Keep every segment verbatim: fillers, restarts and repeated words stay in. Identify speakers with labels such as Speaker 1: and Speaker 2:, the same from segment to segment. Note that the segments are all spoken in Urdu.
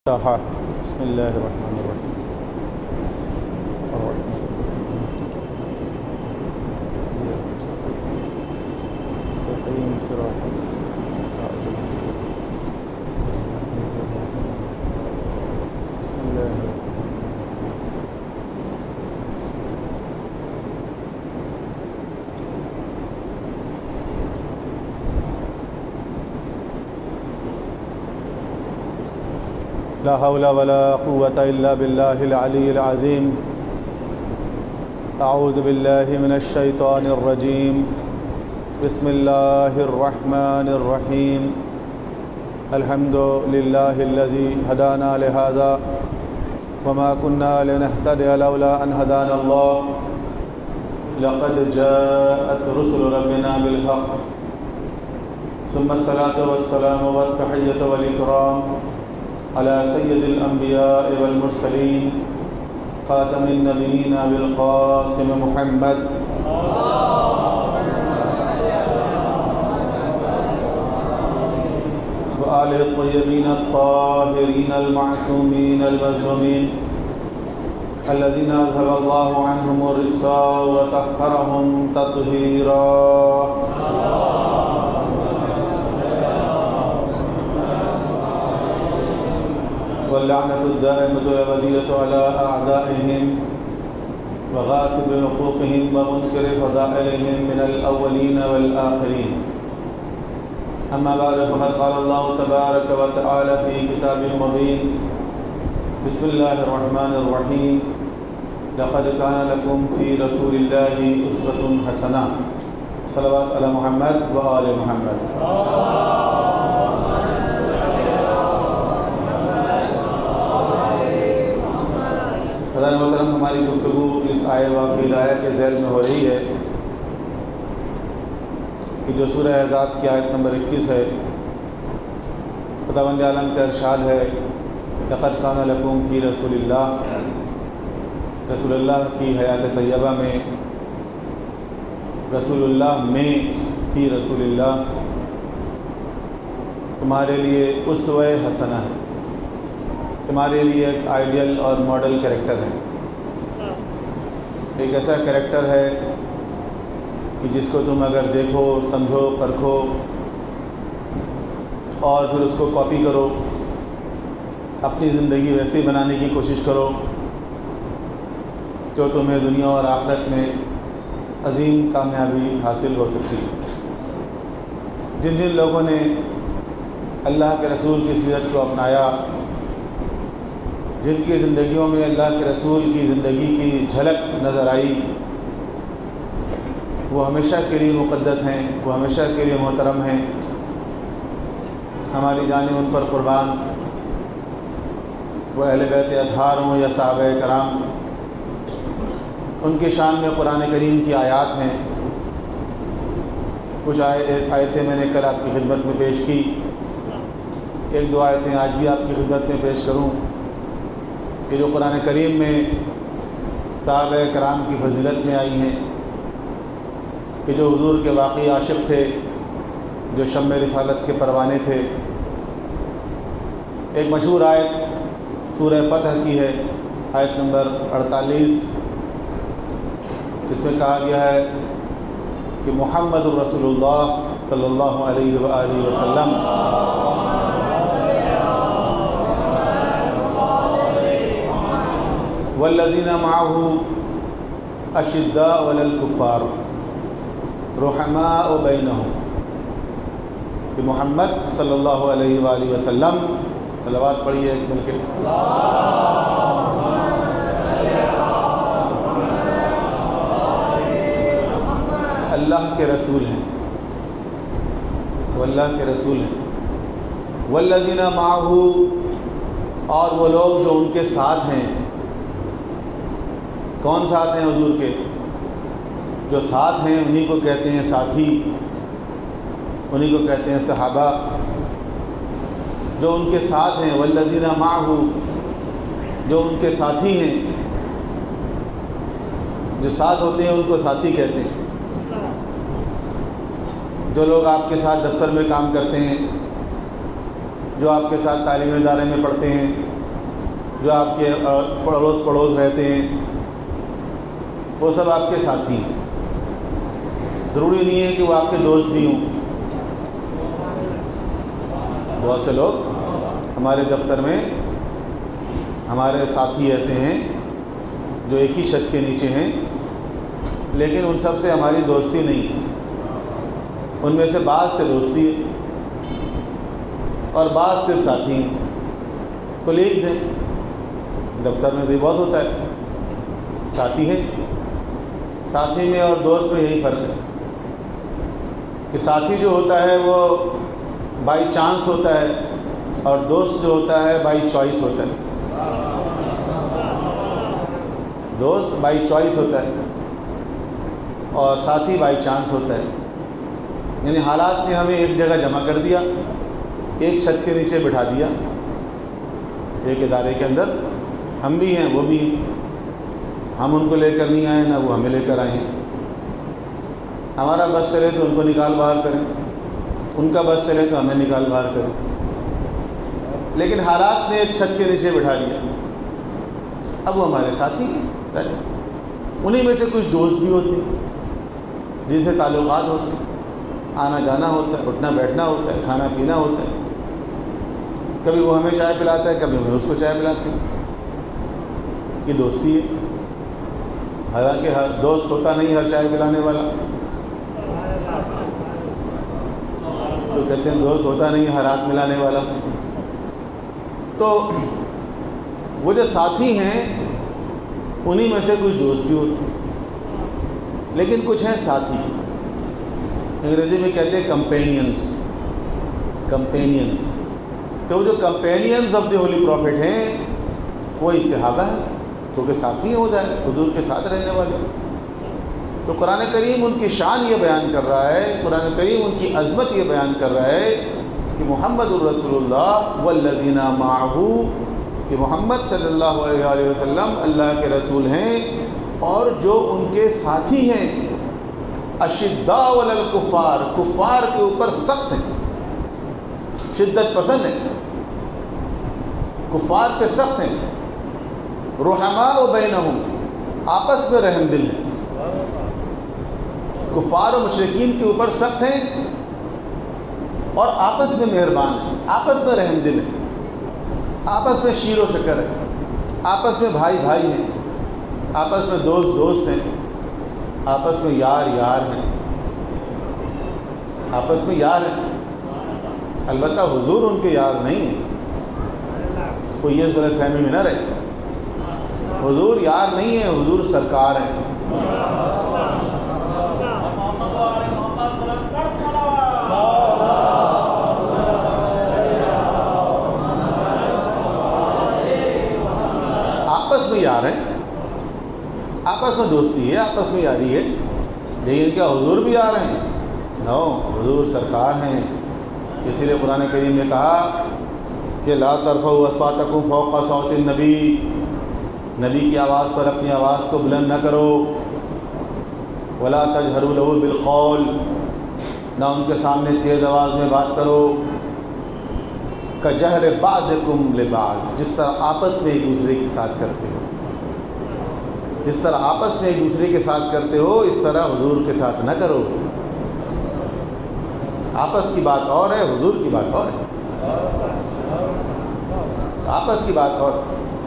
Speaker 1: بسم الله الرحمن الرحيم الرحمن الرحيم صراط بسم الله لا حول ولا قوة إلا بالله العلي العظيم أعوذ بالله من الشيطان الرجيم بسم الله الرحمن الرحيم الحمد لله الذي هدانا لهذا وما كنا لنهتدي لولا أن هدانا الله لقد جاءت رسل ربنا بالحق ثم الصلاة والسلام والتحية والإكرام على سيد الأنبياء والمرسلين خاتم النبيين بالقاسم محمد وآله الطيبين الطاهرين المعصومين المظلومين الذين أذهب الله عنهم الرجس وطهرهم تطهيرا واللعنة الدائمة الأبدية على أعدائهم وغاصب حقوقهم ومنكر فضائلهم من الأولين والآخرين أما بعد فقد قال الله تبارك وتعالى في كتابه المبين بسم الله الرحمن الرحيم لقد كان لكم في رسول الله أسوة حسنة صلوات على محمد وآل محمد. خدا محترم، ہماری گفتگو اس آیہ و فی الآیہ کے ذیل میں ہو رہی ہے کہ جو سورہ احزاب کی آیت نمبر اکیس ہے. خداوند عالم کا ارشاد ہے لقد کان لکم فی رسول اللہ، رسول اللہ کی حیات طیبہ میں، رسول اللہ میں فی رسول اللہ تمہارے لیے اسوہ حسنہ ہے، تمہارے لیے ایک آئیڈیل اور ماڈل کریکٹر ہے. ایک ایسا کریکٹر ہے کہ جس کو تم اگر دیکھو، سمجھو، پرکھو اور پھر اس کو کاپی کرو، اپنی زندگی ویسے بنانے کی کوشش کرو تو تمہیں دنیا اور آخرت میں عظیم کامیابی حاصل ہو سکتی ہے. جن جن لوگوں نے اللہ کے رسول کی سیرت کو اپنایا، جن کی زندگیوں میں اللہ کے رسول کی زندگی کی جھلک نظر آئی، وہ ہمیشہ کے لیے مقدس ہیں، وہ ہمیشہ کے لیے محترم ہیں. ہماری جانیں ان پر قربان، وہ اہل بیت اطہار ہوں یا صحابہ کرام. ان کی شان میں قرآن کریم کی آیات ہیں. کچھ آیتیں میں نے کل آپ کی خدمت میں پیش کی، ایک دو آیتیں آج بھی آپ کی خدمت میں پیش کروں کہ جو قرآن کریم میں صحابہ کرام کی فضیلت میں آئی ہیں، کہ جو حضور کے واقعی عاشق تھے، جو شمع رسالت کے پروانے تھے. ایک مشہور آیت سورہ فتح کی ہے، آیت نمبر اڑتالیس، جس میں کہا گیا ہے کہ محمد الرسول اللہ صلی اللہ علیہ وآلہ وسلم والذین معه اشداء علی الکفار رحماء بینہم. کہ محمد صلی اللہ علیہ وآلہ وسلم، صلوات پڑھیے ایک مل کے، اللہ کے رسول ہیں، وہ اللہ کے رسول ہیں. والذین معه، اور وہ لوگ جو ان کے ساتھ ہیں. کون ساتھ ہیں حضور کے؟ جو ساتھ ہیں انہی کو کہتے ہیں ساتھی، انہی کو کہتے ہیں صحابہ. جو ان کے ساتھ ہیں، والذین معه، جو ان کے ساتھی ہیں. جو ساتھ ہوتے ہیں ان کو ساتھی کہتے ہیں. جو لوگ آپ کے ساتھ دفتر میں کام کرتے ہیں، جو آپ کے ساتھ تعلیم ادارے میں پڑھتے ہیں، جو آپ کے پڑوس پڑوس رہتے ہیں، وہ سب آپ کے ساتھی ہیں. ضروری نہیں ہے کہ وہ آپ کے دوست بھی ہوں. بہت سے لوگ ہمارے دفتر میں ہمارے ساتھی ایسے ہیں جو ایک ہی چھت کے نیچے ہیں، لیکن ان سب سے ہماری دوستی نہیں. ان میں سے بعض سے دوستی ہے اور بعض صرف ساتھی ہیں، کولیگز ہیں. دفتر میں بھی بہت ہوتا ہے، ساتھی ہیں. ساتھی میں اور دوست میں یہی فرق ہے کہ ساتھی جو ہوتا ہے وہ بائی چانس ہوتا ہے اور دوست جو ہوتا ہے بائی چوائس ہوتا ہے. دوست بائی چوائس ہوتا ہے اور ساتھی بائی چانس ہوتا ہے. یعنی حالات نے ہمیں ایک جگہ جمع کر دیا، ایک چھت کے نیچے بٹھا دیا، ایک ادارے کے اندر ہم بھی ہیں وہ بھی ہیں. ہم ان کو لے کر نہیں آئے، نہ وہ ہمیں لے کر آئے ہیں. ہمارا بس چلے تو ان کو نکال باہر کریں، ان کا بس چلے تو ہمیں نکال باہر کریں. لیکن حالات نے ایک چھت کے نیچے بٹھا لیا. اب وہ ہمارے ساتھی ہیں. انہی میں سے کچھ دوست بھی ہوتے ہیں جن سے تعلقات ہوتے ہیں، آنا جانا ہوتا ہے، اٹھنا بیٹھنا ہوتا ہے، کھانا پینا ہوتا ہے. کبھی وہ ہمیں چائے پلاتا ہے، کبھی ہمیں اس کو چائے پلاتے ہیں. یہ دوستی ہے. حالانکہ ہر دوست ہوتا نہیں ہر چائے پلانے والا. تو کہتے ہیں دوست ہوتا نہیں ہر ہاتھ ملانے والا. تو وہ جو ساتھی ہیں انہی میں سے کچھ دوست بھی ہوتے ہیں، لیکن کچھ ہیں ساتھی، انگریزی میں کہتے ہیں کمپینینس. کمپینینس تو وہ جو companions of the holy prophet ہیں وہی صحابہ ہیں، کیونکہ ساتھی ہو جائے حضور کے ساتھ رہنے والے. تو قرآن کریم ان کی شان یہ بیان کر رہا ہے، قرآن کریم ان کی عظمت یہ بیان کر رہا ہے کہ محمد الرسول اللہ والذین معہ، کہ محمد صلی اللہ علیہ وسلم اللہ کے رسول ہیں اور جو ان کے ساتھی ہیں. اشداء علی الکفار، کفار کے اوپر سخت ہیں، شدت پسند ہیں، کفار پہ سخت ہیں. رحماء بینہم، آپس میں رحم دل ہیں. کفار و مشرکین کے اوپر سخت ہیں اور آپس میں مہربان ہیں، آپس میں رحم دل ہیں، آپس میں شیر و شکر ہے، آپس میں بھائی بھائی ہیں، آپس میں دوست دوست ہیں، آپس میں یار یار ہیں، آپس میں یار ہیں. البتہ حضور ان کے یار نہیں ہیں، کوئی یہ غلط فہمی میں نہ رہے. حضور یار نہیں ہے، حضور سرکار ہیں. آپس میں یار ہیں، آپس میں دوستی ہے، آپس میں یاری ہے. لیکن کیا حضور بھی یار ہیں؟ نو، حضور سرکار ہیں. اسی لیے قرآن کریم نے کہا کہ لا ترفعوا اصواتکم فوق صوت النبی، نبی کی آواز پر اپنی آواز کو بلند نہ کرو. ولا تجہروا له بالقول، نہ ان کے سامنے تیز آواز میں بات کرو. کجہر بعضکم لبعض، جس طرح آپس میں ایک دوسرے کے ساتھ کرتے ہو، جس طرح آپس میں ایک دوسرے کے ساتھ کرتے ہو اس طرح حضور کے ساتھ نہ کرو. آپس کی بات اور ہے، حضور کی بات اور ہے. آپس کی بات اور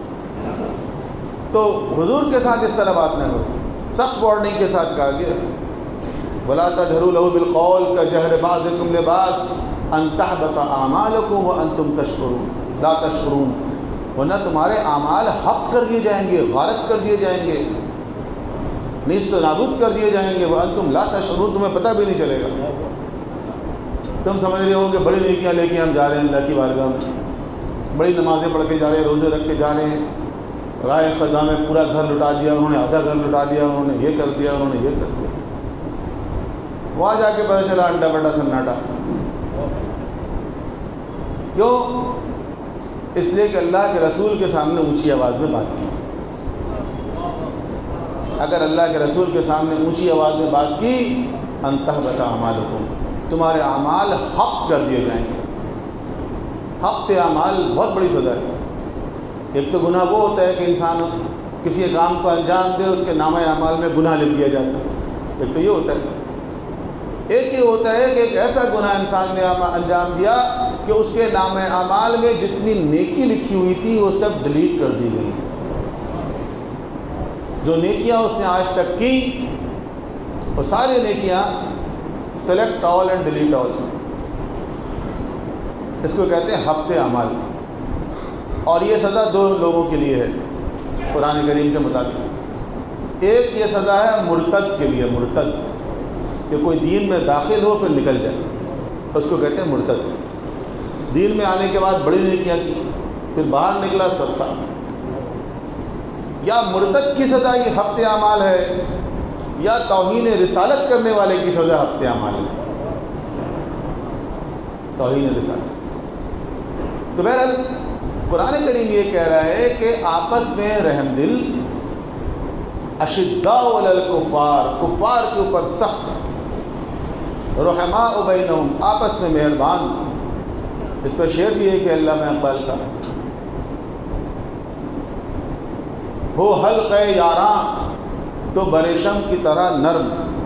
Speaker 1: تو حضور کے ساتھ اس طرح بات نہ کرو. سخت وارننگ کے ساتھ کہا گیا ولا تجہروا له بالقول کجہر بعضکم لبعض ان تحبط اعمالکم وانتم تشکرون لا تشکرون، ورنہ تمہارے اعمال حق کر دیے جائیں گے، غارت کر دیے جائیں گے، نیست و نابود کر دیے جائیں گے. وانتم لا تشکرون، تمہیں پتہ بھی نہیں چلے گا. تم سمجھ رہے ہو کہ بڑی نیکیاں لے کے ہم جا رہے ہیں اللہ کی بارگاہ میں، بڑی نمازیں پڑھ کے جا رہے ہیں، روزے رکھ کے جا رہے ہیں، رائے خدا میں پورا گھر لٹا دیا انہوں نے، آدھا گھر لٹا دیا انہوں نے، یہ کر دیا انہوں نے، یہ کر دیا. وہاں جا کے پتہ چلا انڈا بٹا سناٹا. کیوں؟ اس لیے کہ اللہ کے رسول کے سامنے اونچی آواز میں بات کی. اگر اللہ کے رسول کے سامنے اونچی آواز میں بات کی انتحبط اعمالکم، تمہارے اعمال حق کر دیے جائیں گے. حق اعمال بہت بڑی سزا ہے. ایک تو گناہ وہ ہوتا ہے کہ انسان کسی کام کو انجام دے، اس کے نامہ اعمال میں گناہ لکھ دیا جاتا ہے، ایک تو یہ ہوتا ہے۔ ایک یہ ہوتا ہے کہ ایک ایسا گناہ انسان نے انجام دیا کہ اس کے نامہ اعمال میں جتنی نیکی لکھی ہوئی تھی وہ سب ڈیلیٹ کر دی گئی۔ جو نیکیاں اس نے آج تک کی وہ ساری نیکیاں select all and delete all, اس کو کہتے ہیں حبط اعمال۔ اور یہ سزا دو لوگوں کے لیے ہے قرآن کریم کے مطابق۔ ایک یہ سزا ہے مرتد کے لیے، مرتد کہ کوئی دین میں داخل ہو پھر نکل جائے، اس کو کہتے ہیں مرتد۔ دین میں آنے کے بعد بڑی نیکیاں کی پھر باہر نکلا سب تھا۔ یا مرتد کی سزا یہ حبط اعمال ہے، یا توہین رسالت کرنے والے کی سزا حبط اعمال ہے، توہین رسالت۔ تو بہرحال قرآن کریم یہ کہہ رہا ہے کہ آپس میں رحم دل، اشداء علی الکفار، کفار کے اوپر سخت، رحماء بینہم، آپس میں مہربان۔ اس پر شعر بھی ہے کہ علامہ اقبال کا، ہو حلق یاراں تو بریشم کی طرح نرم۔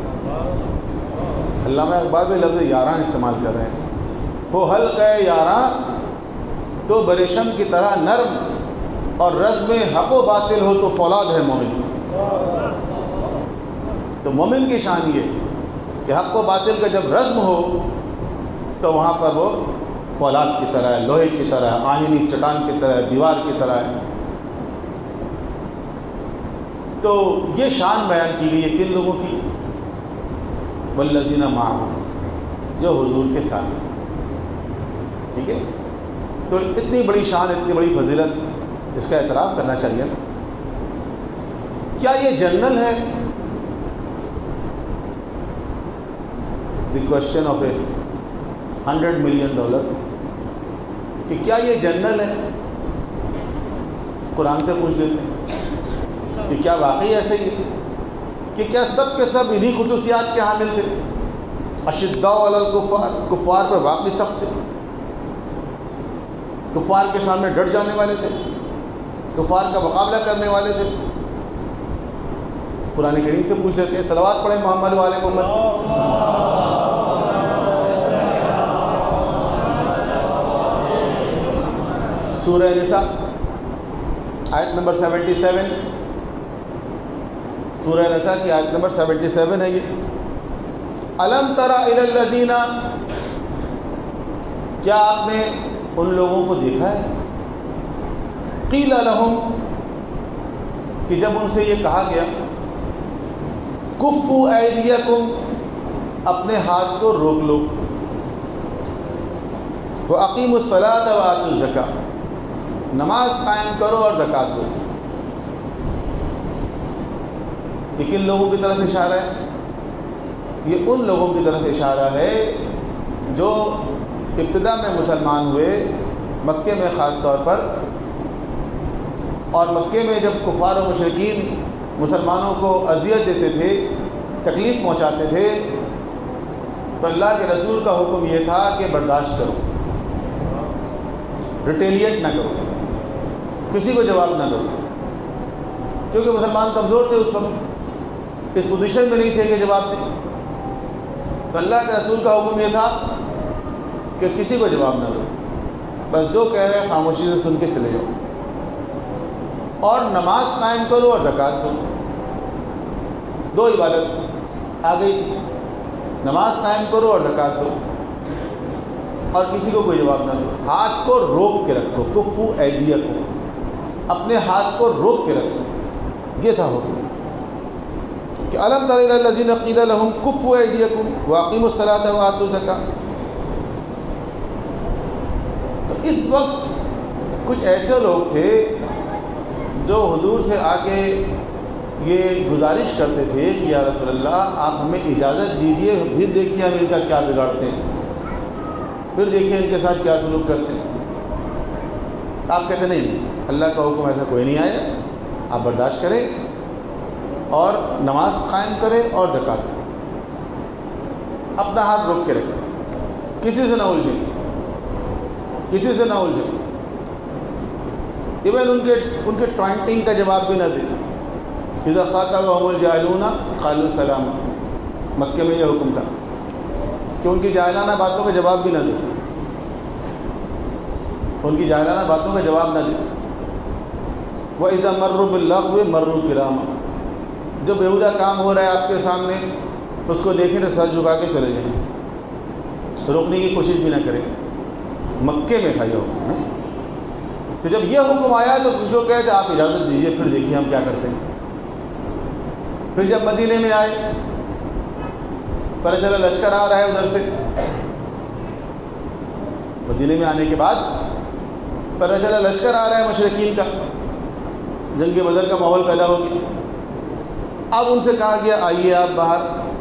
Speaker 1: علامہ اقبال بھی لفظ یاراں استعمال کر رہے ہیں، ہو حلق یاراں تو بریشم کی طرح نرم، اور رزم حق و باطل ہو تو فولاد ہے مومن۔ تو مومن کی شان یہ کہ حق و باطل کا جب رزم ہو تو وہاں پر وہ فولاد کی طرح ہے، لوہے کی طرح ہے، آہنی چٹان کی طرح ہے، دیوار کی طرح ہے۔ تو یہ شان بیان کی گئی ہے کن لوگوں کی؟ والذین معہ، جو حضور کے ساتھ ہیں۔ ٹھیک ہے، تو اتنی بڑی شان، اتنی بڑی فضیلت، اس کا اعتراف کرنا چاہیے۔ کیا یہ جنرل ہے؟ The question of a hundred million dollar, کہ کیا یہ جنرل ہے؟ قرآن سے پوچھ لیتے ہیں کہ کیا واقعی ایسے ہی ہے کہ کیا سب کے سب انہی خصوصیات کے حامل تھے؟ اشداء علی الکفار، کفار پر واقعی سخت تھے، کفار کے سامنے ڈٹ جانے والے تھے، کفار کا مقابلہ کرنے والے تھے۔ قرآن کریم سے پوچھ لیتے ہیں، صلوات پڑھیں محمد والے محمد۔ سورہ نساء آیت نمبر سیونٹی سیون، سورہ نساء کی آیت نمبر سیونٹی سیون ہے یہ۔ الم تر الی الذین، کیا آپ نے ان لوگوں کو دیکھا ہے؟ قیل لہم، کہ جب ان سے یہ کہا گیا، کفوا ایدیکم، اپنے ہاتھ کو روک لو، واقیموا الصلاۃ وآتوا الزکاۃ، نماز قائم کرو اور زکوٰۃ دو۔ یہ کن لوگوں کی طرف اشارہ ہے؟ یہ ان لوگوں کی طرف اشارہ ہے جو ابتدا میں مسلمان ہوئے، مکے میں خاص طور پر، اور مکے میں جب کفار و مشرکین مسلمانوں کو اذیت دیتے تھے، تکلیف پہنچاتے تھے، تو اللہ کے رسول کا حکم یہ تھا کہ برداشت کرو، ریٹیلیٹ نہ کرو، کسی کو جواب نہ دو، کیونکہ مسلمان کمزور تھے اس وقت، اس پوزیشن میں نہیں تھے کہ جواب دیں۔ تو اللہ کے رسول کا حکم یہ تھا کہ کسی کو جواب نہ دو، بس جو کہہ رہے ہیں خاموشی سے سن کے چلے جاؤ، اور نماز قائم کرو اور زکوٰۃ دو۔ دو عبادت آ گئی، نماز قائم کرو اور زکوٰۃ دو، اور کسی کو کوئی جواب نہ دو۔ ہاتھ کو روک کے رکھو، کفوا ایدیکم، اپنے ہاتھ کو روک کے رکھو، یہ تھا حکم کہ الم تر الی الذین قیل لہم کفوا ایدیکم واقیموا الصلاۃ وآتوا الزکاۃ۔ تو اس وقت کچھ ایسے لوگ تھے جو حضور سے آ کے یہ گزارش کرتے تھے کہ یا رسول اللہ آپ ہمیں اجازت دیجیے، پھر دیکھیے ہم ان کا کیا بگاڑتے ہیں، پھر دیکھیے ان کے ساتھ کیا سلوک کرتے ہیں۔ آپ کہتے نہیں، اللہ کا حکم ایسا کوئی نہیں آیا، آپ برداشت کریں اور نماز قائم کریں اور زکوٰۃ دیں، اپنا ہاتھ روک کے رکھیں، کسی سے نہ الجھیں، کسی سے نہ الجھیں۔ ایون ان کے ان کے ٹوائنٹنگ کا جواب بھی نہ دے. اذا خاطبهم الجاهلون قالوا سلاما. مکے میں یہ حکم تھا کہ ان کی جاہلانہ باتوں کا جواب بھی نہ دے، ان کی جاہلانہ باتوں کا جواب نہ دے. وَإِذَا مَرُّوا بِاللَّغْوِ مَرُّوا كِرَامًا. جو بیہودہ کام ہو رہا ہے آپ کے سامنے، اس کو دیکھیں تو سر جھکا کے چلے جائیں، روکنے کی کوشش بھی نہ کریں. مکے میں تھا یہ حکم ہے. تو جب یہ حکم آیا تو کچھ لوگ کہتے آپ اجازت دیجیے، پھر دیکھیے ہم کیا کرتے ہیں. پھر جب مدینے میں آئے، پتہ چلا لشکر آ رہا ہے ادھر سے. مدینے میں آنے کے بعد پتہ چلا لشکر آ رہا ہے مشرکین کا، جنگ بدر کا ماحول پیدا ہو گیا. اب ان سے کہا گیا آئیے آپ باہر.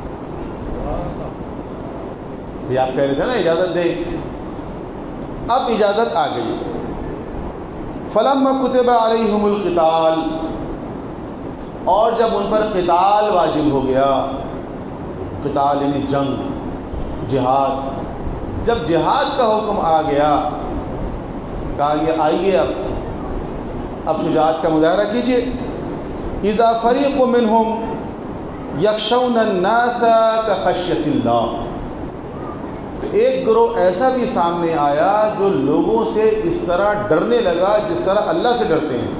Speaker 1: یہ آپ کہہ رہے تھے نا اجازت دیں، اب اجازت آ گئی. فلما کتب علیہم القتال. اور جب ان پر قتال واجب ہو گیا، قتال یعنی جنگ، جہاد، جب جہاد کا حکم آ گیا، کہا گیا آئیے اب اب شجاعت کا مظاہرہ کیجیے. اذا فریق منہم یخشون الناس کخشیۃ اللہ. تو ایک گروہ ایسا بھی سامنے آیا جو لوگوں سے اس طرح ڈرنے لگا جس طرح اللہ سے ڈرتے ہیں.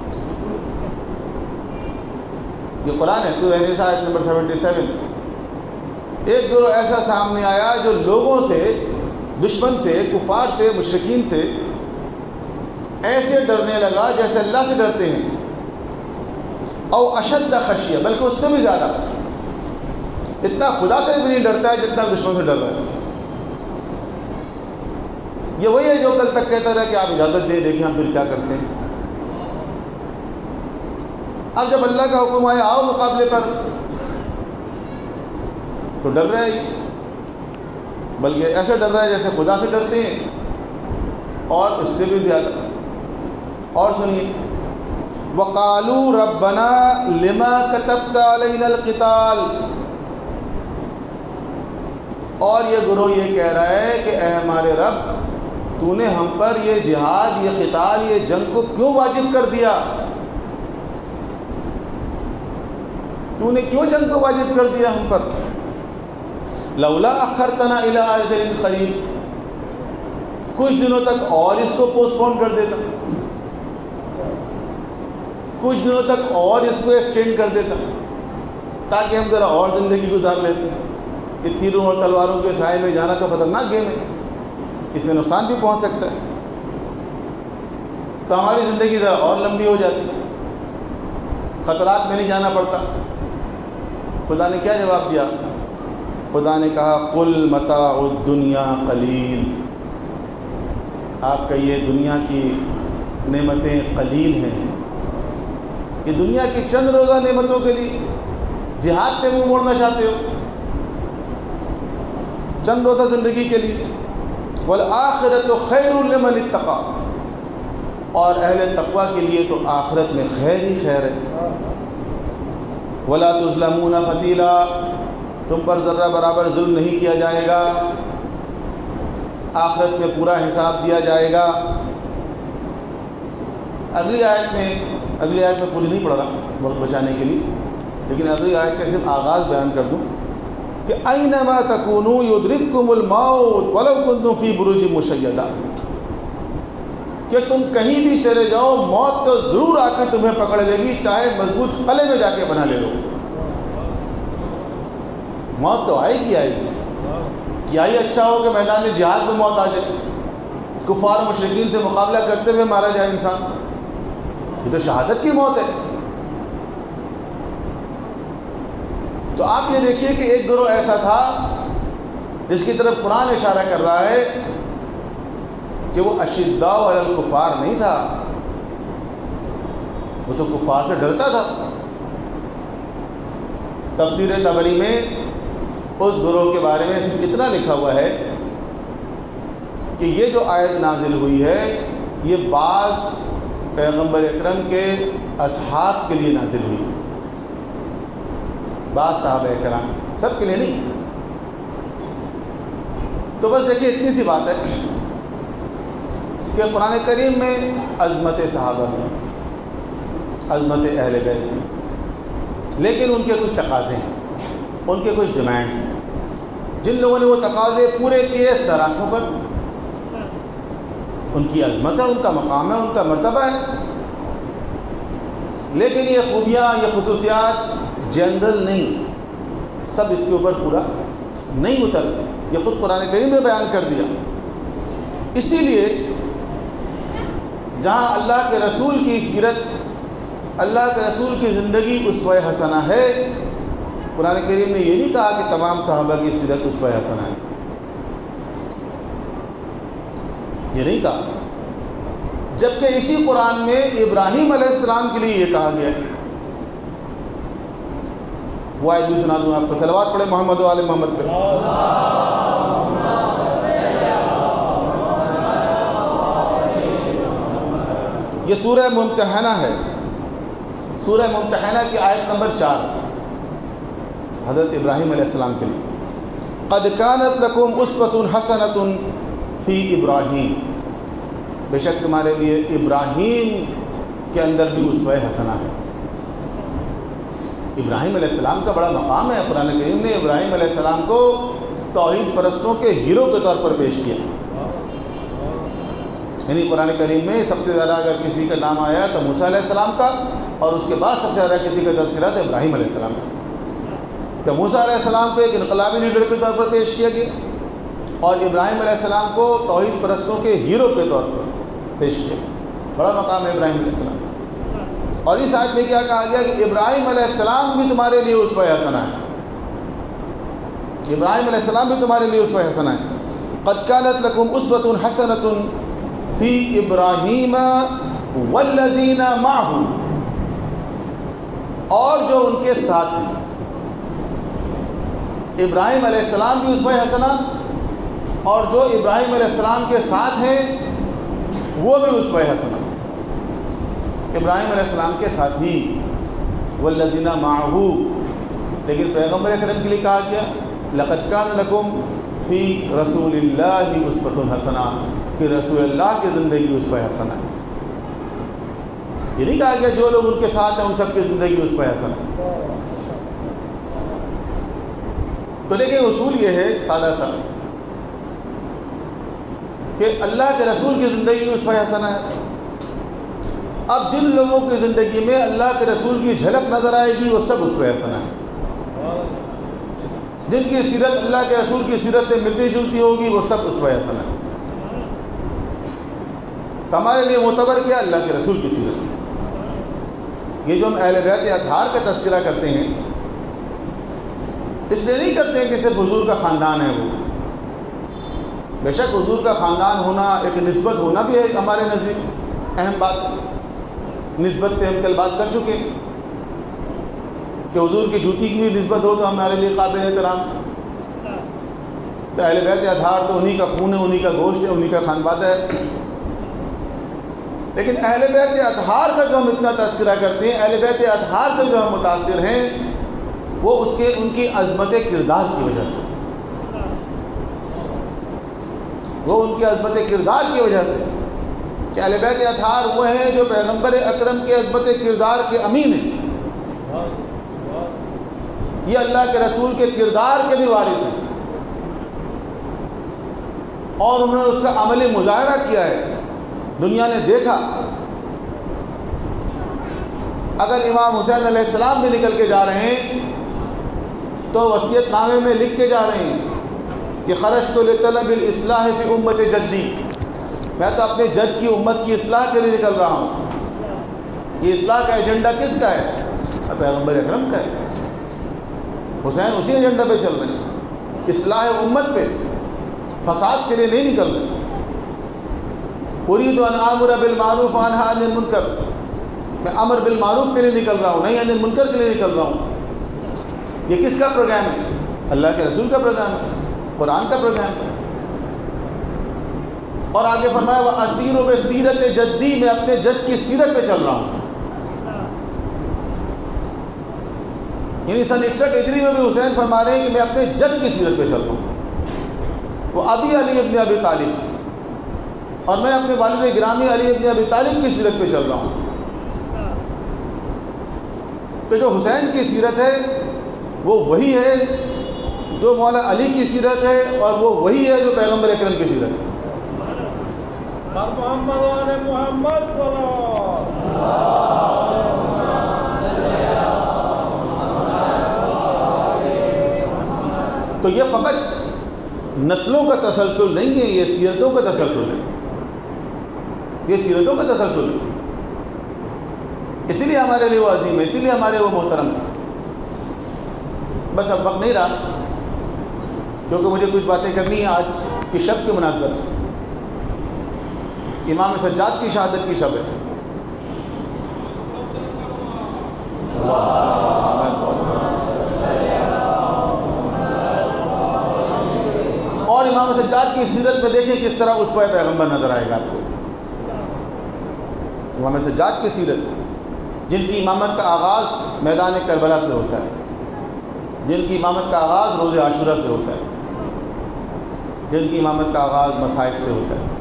Speaker 1: یہ قرآن ہے، سورہ نساء آیت نمبر سیونٹی سیون. ایک گروہ ایسا سامنے آیا جو لوگوں سے، دشمن سے، کفار سے، مشرکین سے ایسے ڈرنے لگا جیسے اللہ سے ڈرتے ہیں. او اشد خشیہ، بلکہ اس سے بھی زیادہ، اتنا خدا سے بھی نہیں ڈرتا ہے جتنا دشمن سے ڈر رہا ہے. یہ وہی ہے جو کل تک کہتا تھا کہ آپ اجازت دیں، دیکھیں ہم پھر کیا کرتے ہیں. اب جب اللہ کا حکم آیا آؤ مقابلے پر، تو ڈر رہا ہے، بلکہ ایسا ڈر رہا ہے جیسے خدا سے ڈرتے ہیں، اور اس سے بھی زیادہ. اور سنیے، وَقَالُوا رَبَّنَا لِمَا كَتَبْتَ عَلَيْنَا الْقِتَالَ. اور یہ گروہ یہ کہہ رہا ہے کہ اے ہمارے رب، تو نے ہم پر یہ جہاد، یہ قتال، یہ جنگ کو کیوں واجب کر دیا؟ تو نے کیوں جنگ کو واجب کر دیا ہم پر؟ لولا اخرتنا الی اجل قریب. کچھ دنوں تک اور اس کو پوسٹ پون کر دیتا، کچھ دنوں تک اور اس کو ایکسٹینڈ کر دیتا، تاکہ ہم ذرا اور زندگی گزار لیتے. کہ تیروں اور تلواروں کے سائے میں جانا تو خطرناک گیم ہے، اس میں نقصان بھی پہنچ سکتا ہے. تو ہماری زندگی ذرا اور لمبی ہو جاتی، خطرات میں نہیں جانا پڑتا. خدا نے کیا جواب دیا؟ خدا نے کہا قل متاع الدنیا قلیل. آپ کہیے دنیا کی نعمتیں قلیل ہیں. یہ دنیا کی چند روزہ نعمتوں کے لیے جہاد سے منہ موڑنا چاہتے ہو؟ چند روزہ زندگی کے لیے. والآخرۃ خیر لمن اتقی. اور اہل تقوی کے لیے تو آخرت میں خیر ہی خیر ہے. ولا تظلمون فتیلا. تم پر ذرہ برابر ظلم نہیں کیا جائے گا، آخرت میں پورا حساب دیا جائے گا. اگلی آیت میں اگلی آیت میں پوری نہیں پڑھ رہا وقت بچانے کے لیے، لیکن اگلی آیت کا صرف آغاز بیان کر دوں کہ اینما تکونوا یدرککم الموت ولو کنتم فی بروج مشیدہ. کہ تم کہیں بھی چلے جاؤ، موت تو ضرور آ کے تمہیں پکڑ لے گی، چاہے مضبوط قلعے میں جا کے بنا لے لو. موت تو آئے گی آئے گی. کیا ہی اچھا ہو کہ میدان جہاد میں موت آ جائے، کفار و مشرکین سے مقابلہ کرتے ہوئے مارا جائے انسان. یہ تو شہادت کی موت ہے. تو آپ یہ دیکھیے کہ ایک گروہ ایسا تھا جس کی طرف قرآن اشارہ کر رہا ہے کہ وہ اشداء علی الکفار نہیں تھا، وہ تو کفار سے ڈرتا تھا. تفسیر طبری میں اس گروہ کے بارے میں صرف اتنا لکھا ہوا ہے کہ یہ جو آیت نازل ہوئی ہے یہ بعض پیغمبر اکرم کے اصحاب کے لیے نازل ہوئی، بعض صحابہ کرام، سب کے لیے نہیں. تو بس دیکھیے اتنی سی بات ہے کہ قرآن کریم میں عظمت صحابہ میں، عظمت اہل بیت میں، لیکن ان کے کچھ تقاضے ہیں، ان کے کچھ ڈیمانڈس ہیں. جن لوگوں نے وہ تقاضے پورے کیے سر آنکھوں پر، ان کی عظمت ہے، ان کا مقام ہے، ان کا مرتبہ ہے. لیکن یہ خوبیاں، یہ خصوصیات جنرل نہیں، سب اس کے اوپر پورا نہیں اترتے. یہ خود قرآن کریم میں بیان کر دیا. اسی لیے جہاں اللہ کے رسول کی سیرت، اللہ کے رسول کی زندگی اسوہ حسنہ ہے، قرآن کریم نے یہ نہیں کہا کہ تمام صحابہ کی سیرت اسوہ حسنہ ہے، یہ نہیں کہا. جبکہ اسی قرآن میں ابراہیم علیہ السلام کے لیے یہ کہا گیا ہے. وہ آیت بھی سنا دوں آپ کو، صلوات پڑھے محمد و آل محمد پہ. یہ سورہ ممتحنہ ہے، سورہ ممتحنہ کی آیت نمبر چار، حضرت ابراہیم علیہ السلام کے لیے. قد كانت لكم اسوة حسنة فی ابراہیم، بے شک تمہارے لیے ابراہیم کے اندر بھی اسوہ حسنہ ہے. ابراہیم علیہ السلام کا بڑا مقام ہے. قرآن کریم نے ابراہیم علیہ السلام کو توحید پرستوں کے ہیرو کے طور پر پیش کیا. یعنی قرآن کریم میں سب سے زیادہ اگر کسی کا نام آیا تو موسیٰ علیہ السلام کا، اور اس کے بعد سب سے زیادہ کسی کا تذکرہ تو ابراہیم علیہ السلام کا. تو موسیٰ علیہ السلام کو ایک انقلابی لیڈر کے طور پر پیش کیا گیا، اور ابراہیم علیہ السلام کو توحید پرستوں کے ہیرو کے طور پر پیش کیا. بڑا مقام ہے ابراہیم علیہ السلام. اور اس آیت میں کیا کہا گیا کہ ابراہیم علیہ السلام بھی تمہارے لیے اسوہ حسنہ ہے. ابراہیم علیہ السلام بھی تمہارے لیے اسوہ حسنہ ہے. قد كانت لكم اسوة حسنة فی ابراہیم والذین معہ، اور جو ان کے ساتھ ہیں. ابراہیم علیہ السلام بھی اسوہ حسنہ، اور جو ابراہیم علیہ السلام کے ساتھ ہیں وہ بھی اسوہ حسنہ. ابراہیم علیہ السلام کے ساتھی والذین معہ، لیکن پیغمبر اکرم کے لیے کہا گیا لقد کان لکم فی رسول اللہ اسوۃ حسنہ، کہ رسول اللہ کی زندگی اسوہ حسنہ ہے. یہ نہیں کہا گیا جو لوگ ان کے ساتھ ہیں ان سب کی زندگی اسوہ حسنہ ہے. تو لیکن اصول یہ ہے سادہ سا کہ اللہ کے رسول کی زندگی اسوہ حسنہ ہے. اب جن لوگوں کی زندگی میں اللہ کے رسول کی جھلک نظر آئے گی وہ سب اسوہ حسنہ ہے. جن کی سیرت اللہ کے رسول کی سیرت سے ملتی جلتی ہوگی وہ سب اسوہ حسنہ ہے. ہمارے لیے معتبر کیا اللہ کے رسول کی سیرت. یہ جو ہم اہل بیت اطہار کا تذکرہ کرتے ہیں اس لیے نہیں کرتے ہیں کہ صرف حضور کا خاندان ہے. وہ بے شک حضور کا خاندان ہونا، ایک نسبت ہونا بھی ہے ہمارے نزدیک اہم بات. نسبت پہ ہم کل بات کر چکے کہ حضور کی جوتی کی بھی نسبت ہو تو ہمارے لیے قابل احترام. تو اہل بیت اطہار تو انہی کا خون ہے، انہی کا گوشت ہے، انہی کا خان بات ہے. لیکن اہل بیت اطہار کا جو ہم اتنا تذکرہ کرتے ہیں، اہل بیت اطہار سے جو ہم متاثر ہیں وہ اس کے ان کی عظمت کردار کی وجہ سے، وہ ان کی عظمت کردار کی وجہ سے کہ اہل بیت اطہار وہ ہیں جو پیغمبر اکرم کے عظمت کردار کے امین ہیں. یہ اللہ کے رسول کے کردار کے بھی وارث ہیں، اور انہوں نے اس کا عملی مظاہرہ کیا ہے. دنیا نے دیکھا. اگر امام حسین علیہ السلام بھی نکل کے جا رہے ہیں تو وصیت نامے میں لکھ کے جا رہے ہیں کہ خرجت لطلب الاصلاح فی امت جدی، میں تو اپنے جد کی امت کی اصلاح کے لیے نکل رہا ہوں. یہ اصلاح کا ایجنڈا کس کا ہے؟ پیغمبر اکرم کا ہے. حسین اسی ایجنڈا پہ چل رہے ہیں، اصلاح امت پہ، فساد کے لیے نہیں نکل رہے. اريد ان آمر بالمعروف وانہی عن المنکر، میں امر بالمعروف کے لیے نکل رہا ہوں، نہیں عن المنکر کے لیے نکل رہا ہوں. یہ کس کا پروگرام ہے؟ اللہ کے رسول کا پروگرام ہے، قرآن کا پروگرام ہے. اور آگے فرمایا وَأَسِيرُ بِسِيرَةِ جدی، میں اپنے جد کی سیرت پہ چل رہا ہوں. یعنی سن اکسٹھ ہجری میں بھی حسین فرما رہے ہیں کہ میں اپنے جد کی سیرت پہ چل رہا ہوں. وہ ابی علی ابن ابی طالب، اور میں اپنے والد گرامی علی ابن ابی طالب کی سیرت پہ چل رہا ہوں. تو جو حسین کی سیرت ہے وہ وہی ہے جو مولا علی کی سیرت ہے، اور وہ وہی ہے جو پیغمبر اکرم کی سیرت ہے.
Speaker 2: محمد والے محمد
Speaker 1: تو یہ فقط نسلوں کا تسلسل نہیں ہے، یہ سیرتوں کا تسلسل ہے، یہ سیرتوں کا تسلسل ہے. اسی لیے ہمارے لیے وہ عظیم ہے، اسی لیے ہمارے وہ محترم ہے. بس اب وقت نہیں رہا، کیونکہ مجھے کچھ باتیں کرنی ہیں آج کی شب کی مناسبت سے. امام سجاد کی شہادت کی شب ہے. اور امام سجاد کی سیرت میں دیکھیں کس طرح اس پر پیغمبر نظر آئے گا آپ کو. امام سجاد کی سیرت جن کی امامت کا آغاز میدان کربلا سے ہوتا ہے، جن کی امامت کا آغاز روز عاشورہ سے ہوتا ہے، جن کی امامت کا آغاز مصائب سے ہوتا ہے.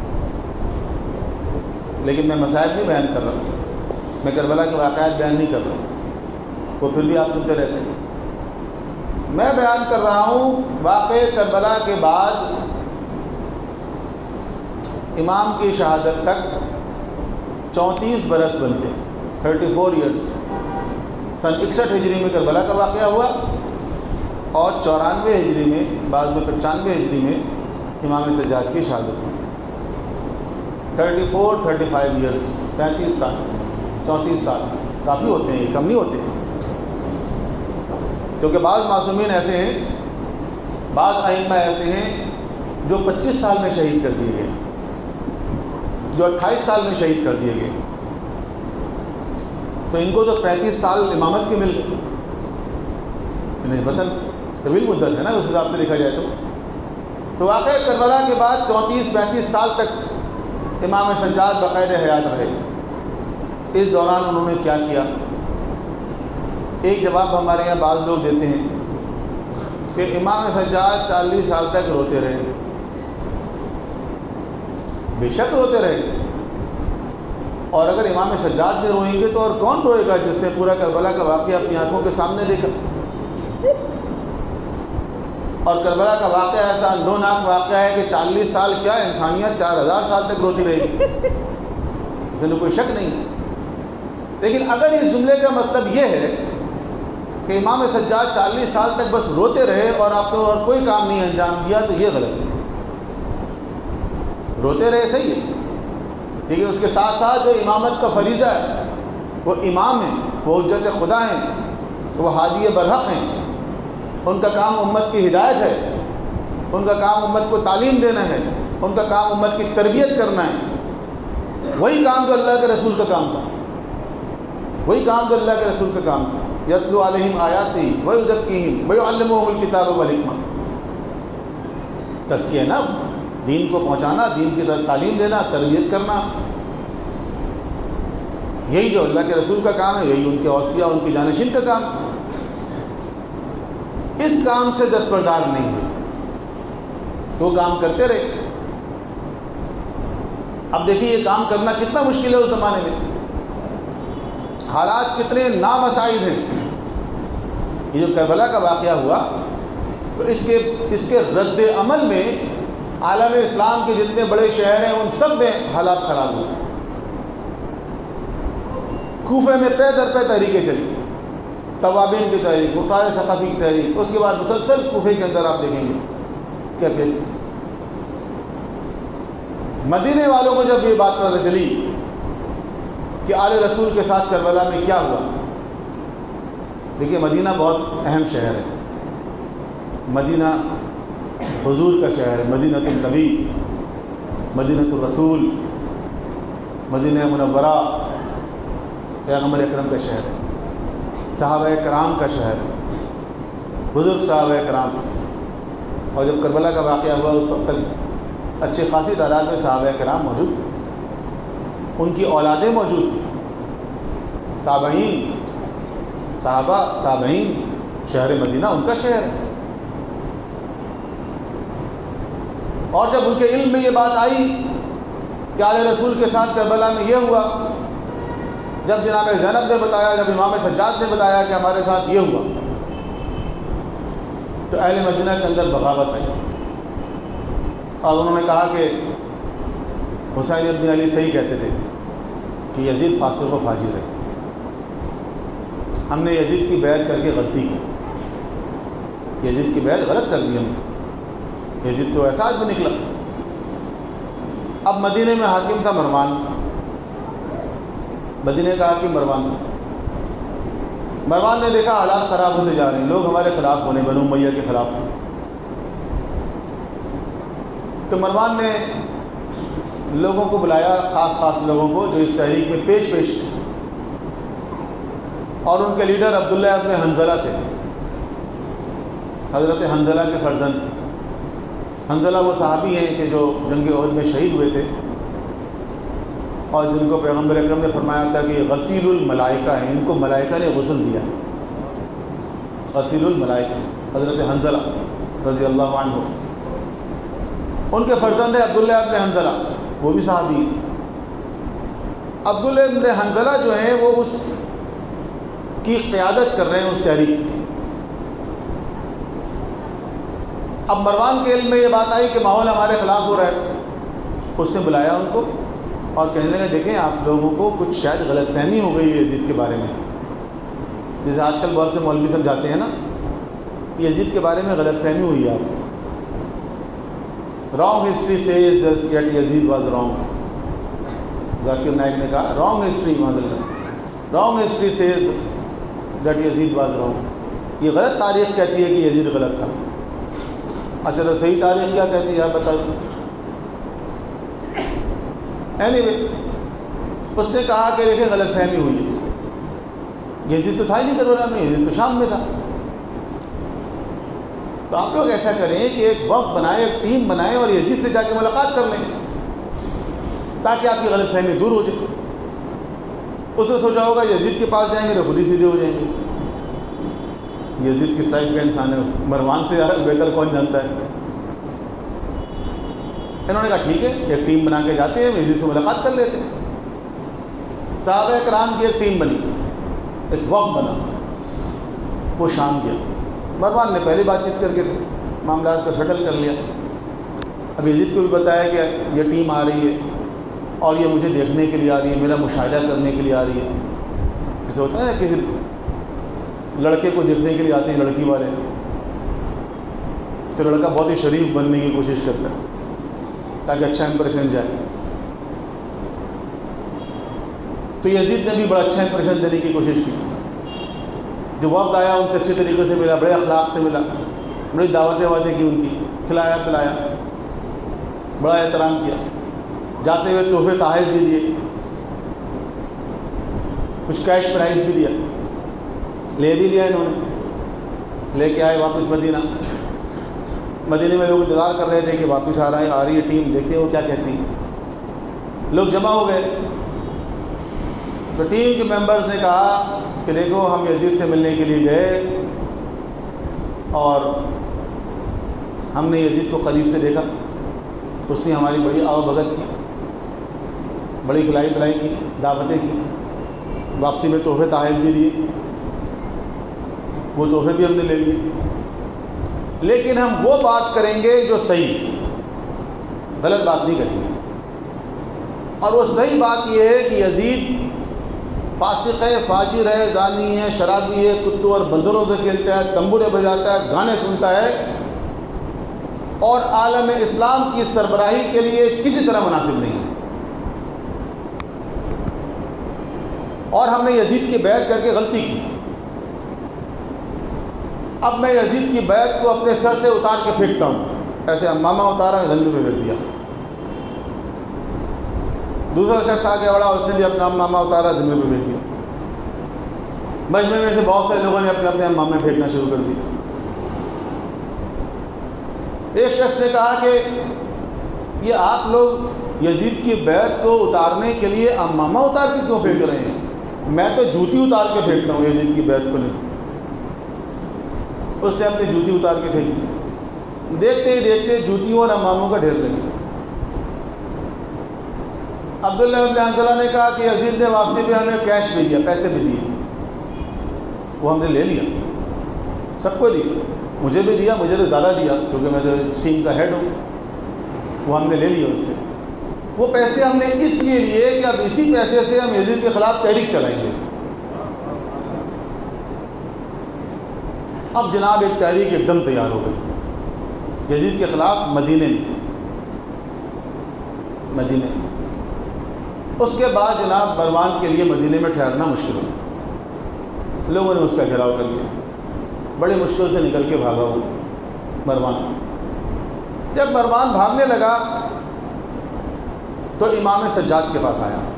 Speaker 1: لیکن میں مصائب نہیں بیان کر رہا ہوں، میں کربلا کے واقعات بیان نہیں کر رہا ہوں، وہ پھر بھی آپ سنتے رہتے ہیں. میں بیان کر رہا ہوں واقع کربلا کے بعد امام کی شہادت تک چونتیس برس بنتے، تھرٹی فور ایئرس. سن اکسٹھ ہجری میں کربلا کا واقعہ ہوا، اور چورانوے ہجری میں، بعد میں پچانوے ہجری میں امام سجاد کی شہادت ہوئی. Thirty four thirty five years, پینتیس سال، چونتیس سال کافی ہوتے ہیں، یہ کم نہیں ہوتے. کیونکہ بعض معصومین ایسے ہیں، بعض ائمہ ایسے ہیں جو پچیس سال میں شہید کر دیے گئے، جو اٹھائیس سال میں شہید کر دیے گئے. تو ان کو تو پینتیس سال امامت کے مل گئے. نسبتاً طویل مدت ہے نا اس حساب سے دیکھا جائے تو. تو واقع کربلا کے بعد چونتیس پینتیس سال تک امام سجاد بقید حیات رہے. اس دوران انہوں نے کیا کیا؟ ایک جواب ہمارے یہاں بعض لوگ دیتے ہیں کہ امام سجاد چالیس سال تک روتے رہے. بے شک روتے رہے، اور اگر امام سجاد نے روئیں گے تو اور کون روئے گا جس نے پورا کربلا کا واقعہ اپنی آنکھوں کے سامنے دیکھا. اور کربلا کا واقعہ ایسا اندھوناک واقعہ ہے کہ چالیس سال کیا، انسانیت چار ہزار سال تک روتی رہے گی، جن کوئی شک نہیں. لیکن اگر اس جملے کا مطلب یہ ہے کہ امام سجاد چالیس سال تک بس روتے رہے اور آپ نے اور کوئی کام نہیں انجام دیا، تو یہ غلط ہے. روتے رہے صحیح ہے، لیکن اس کے ساتھ ساتھ جو امامت کا فریضہ ہے، وہ امام ہیں، وہ حجت خدا ہیں، وہ ہادی برحق ہیں. ان کا کام امت کی ہدایت ہے، ان کا کام امت کو تعلیم دینا ہے، ان کا کام امت کی تربیت کرنا ہے. وہی کام جو اللہ کے رسول کا کام تھا، وہی کام جو اللہ کے رسول کا کام تھا. یتلو علیہم آیاتہ ویزکیہم ویعلمہم الکتاب والحکمہ. تزکیہ نفس، دین کو پہنچانا، دین کی تعلیم دینا، تربیت کرنا، یہی جو اللہ کے رسول کا کام ہے، یہی ان کے اوصیاء، ان کی جانشین کا کام. اس کام سے دستبردار نہیں ہوئے، وہ کام کرتے رہے. اب دیکھیے یہ کام کرنا کتنا مشکل ہے اس زمانے میں، حالات کتنے نامساعد ہیں. یہ جو کربلا کا واقعہ ہوا تو اس کے اس کے رد عمل میں عالم اسلام کے جتنے بڑے شہر ہیں ان سب میں حالات خراب ہوئے. کوفے میں پے در پے تحریکیں چلی، توابین کی تحریک، مختار ثقافی کی تحریک. اس کے بعد مسلسل کوفے کے اندر آپ دیکھیں گے کیا کہ مدینے والوں کو جب یہ بات پتہ چلی کہ آل رسول کے ساتھ کربلا میں کیا ہوا. دیکھیے مدینہ بہت اہم شہر ہے، مدینہ حضور کا شہر ہے، مدینہ النبی، مدینہ الرسول، مدینہ منورہ پیغمبر اکرم کا شہر ہے، صحابہ کرام کا شہر ہے، بزرگ صحابہ کرام. اور جب کربلا کا واقعہ ہوا اس وقت تک اچھی خاصی تعداد میں صحابہ کرام موجود تھے، ان کی اولادیں موجود تھیں، تابعین، صحابہ تابعین. شہر مدینہ ان کا شہر ہے. اور جب ان کے علم میں یہ بات آئی کہ آل رسول کے ساتھ کربلا میں یہ ہوا، جب جناب زینب نے بتایا، جب امام سجاد نے بتایا کہ ہمارے ساتھ یہ ہوا، تو اہل مدینہ کے اندر بغاوت آئی اور انہوں نے کہا کہ حسین ابن علی صحیح کہتے تھے کہ یزید فاسق و فاجر ہے، ہم نے یزید کی بیعت کر کے غلطی کی، یزید کی بیعت غلط کر دی ہم نے، یزید تو ایسا بھی نکلا۔ اب مدینے میں حاکم تھا مروان، مدینے کا حاکم مروان تھا۔ مروان نے دیکھا حالات خراب ہوتے جا رہے ہیں، لوگ ہمارے خلاف ہونے، بنو امیہ کے خلاف، تو مروان نے لوگوں کو بلایا، خاص خاص لوگوں کو جو اس تحریک میں پیش پیش تھے، اور ان کے لیڈر عبداللہ ابن حنظلہ تھے، حضرت حنظلہ کے فرزند۔ حنظلہ وہ صحابی ہیں کہ جو جنگ احد میں شہید ہوئے تھے اور جن کو پیغمبر اکرم نے فرمایا تھا کہ یہ غسیل الملائکہ ہیں، ان کو ملائکہ نے غسل دیا، غسیل الملائکہ، حضرت حنظلہ رضی اللہ عنہ، ان کے فرزند ہے عبداللہ ابن حنظلہ، وہ بھی صحابی ہیں۔ عبداللہ ابن حنظلہ جو ہیں وہ اس کی قیادت کر رہے ہیں، اس تحریک کی۔ اب مروان کے علم میں یہ بات آئی کہ ماحول ہمارے خلاف ہو رہا ہے، اس نے بلایا ان کو اور کہنے لگا دیکھیں آپ لوگوں کو کچھ شاید غلط فہمی ہو گئی ہے یزید کے بارے میں، جیسے آج کل بہت سے مولوی سمجھاتے ہیں نا، یزید کے بارے میں غلط فہمی ہوئی ہے آپ کو۔ Wrong history says that Yazid was wrong, Zakir Naik نے کہا رانگ ہسٹری، معذرت wrong history says that Yazid was wrong, یہ غلط تاریخ کہتی ہے کہ یزید غلط تھا۔ اچھا تو صحیح تاریخ کیا کہتی ہے آپ بتائیے؟ اینی وے اس نے کہا کہ دیکھیں غلط فہمی ہوئی ہے، یزید تو تھا ہی نہیں کرونا میں، یزید تو شام میں تھا۔ تو آپ لوگ ایسا کریں کہ ایک وفد بنائیں، ایک ٹیم بنائیں اور یزید سے جا کے ملاقات کر لیں تاکہ آپ کی غلط فہمی دور ہو جائے۔ اس نے سوچا ہوگا یزید کے پاس جائیں گے تو خود ہی سیدھے ہو جائیں گے، یزید کس ٹائپ کا انسان ہے، مروان سے زیادہ بہتر کون جانتا ہے۔ انہوں نے کہا ٹھیک ہے ایک ٹیم بنا کے جاتے ہیں، یزید سے ملاقات کر لیتے ہیں۔ صحابہ کرام کی ایک ٹیم بنی، ایک وفد بنا، وہ شام گیا۔ مروان نے پہلی بات چیت کر کے معاملات کو سیٹل کر لیا۔ اب یزید کو بھی بتایا کہ یہ ٹیم آ رہی ہے اور یہ مجھے دیکھنے کے لیے آ رہی ہے، میرا مشاہدہ کرنے کے لیے آ رہی ہے۔ جیسے ہوتا ہے نا کسی لڑکے کو دیکھنے کے لیے آتے ہیں لڑکی والے، تو لڑکا بہت ہی شریف بننے کی کوشش کرتا ہے تاکہ اچھا امپریشن جائے۔ تو یزید نے بھی بڑا اچھا امپریشن دینے کی کوشش کی۔ جو وفد آیا ان سے اچھے طریقے سے ملا، بڑے اخلاق سے ملا، بڑی دعوتیں وعدیں کی، ان کی کھلایا پلایا، بڑا احترام کیا، جاتے ہوئے تحفے تحائف بھی دیے، کچھ کیش پرائز بھی دیا، لے بھی لیا انہوں نے، لے کے آئے واپس مدینہ۔ مدینے میں لوگ انتظار کر رہے تھے کہ واپس آ رہا ہے، آ رہی ہے ٹیم، دیکھتے ہیں وہ کیا کہتی ہے۔ لوگ جمع ہو گئے تو ٹیم کے ممبرز نے کہا کہ دیکھو ہم یزید سے ملنے کے لیے گئے اور ہم نے یزید کو قریب سے دیکھا، اس نے ہماری بڑی آو بھگت کی، بڑی کھلائی پلائی کی، دعوتیں کی، واپسی میں تحفے تحائف بھی دیے، وہ تحفے بھی ہم نے لے لیے، لیکن ہم وہ بات کریں گے جو صحیح، غلط بات نہیں کریں گے۔ اور وہ صحیح بات یہ ہے کہ یزید فاسق ہے، فاجر ہے، زانی ہے، شرابی ہے، کتوں اور بندروں سے کھیلتا ہے، تنبورے بجاتا ہے، گانے سنتا ہے، اور عالم اسلام کی سربراہی کے لیے کسی طرح مناسب نہیں ہے۔ اور ہم نے یزید کی بیعت کر کے غلطی کی، اب میں یزید کی بیعت کو اپنے سر سے اتار کے پھینکتا ہوں، ایسے امامہ اتارا، دھندے پہ پھینک دیا۔ دوسرا شخص آ گیا بڑا، اس نے بھی اپنا امامہ اتارا، دھندے پہ پھینک دیا۔ مجمع میں سے بہت سے لوگوں نے اپنے اپنے امامے پھینکنا شروع کر دیا۔ ایک شخص نے کہا کہ یہ آپ لوگ یزید کی بیعت کو اتارنے کے لیے امامہ اتار کے کیوں پھینک رہے ہیں؟ میں تو جوتی اتار کے پھینکتا ہوں یزید کی بیعت کو نہیں۔ اس نے اپنی جوتی اتار کے پھینکی، دیکھتے ہی دیکھتے جوتیوں اور اماموں کا ڈھیر لگا۔ عبداللہ ابن حنظلہ نے کہا کہ یزید نے واپسی پہ ہمیں کیش بھی دیا، پیسے بھی دیے، وہ ہم نے لے لیا، سب کو دیا، مجھے بھی دیا، مجھے تو زیادہ دیا کیونکہ میں تو اس ٹیم کا ہیڈ ہوں، وہ ہم نے لے لیا اس سے۔ وہ پیسے ہم نے اس لیے لیے کہ اب اسی پیسے سے ہم یزید کے خلاف تحریک چلائیں گے۔ اب جناب ایک تحریک ایک دم تیار ہو گئی یزید کے خلاف مدینے میں مدینے میں اس کے بعد جناب مروان کے لیے مدینے میں ٹھہرنا مشکل ہو، لوگوں نے اس کا گھیراؤ کر لیا، بڑی مشکل سے نکل کے بھاگا وہ مروان۔ جب مروان بھاگنے لگا تو امام سجاد کے پاس آیا۔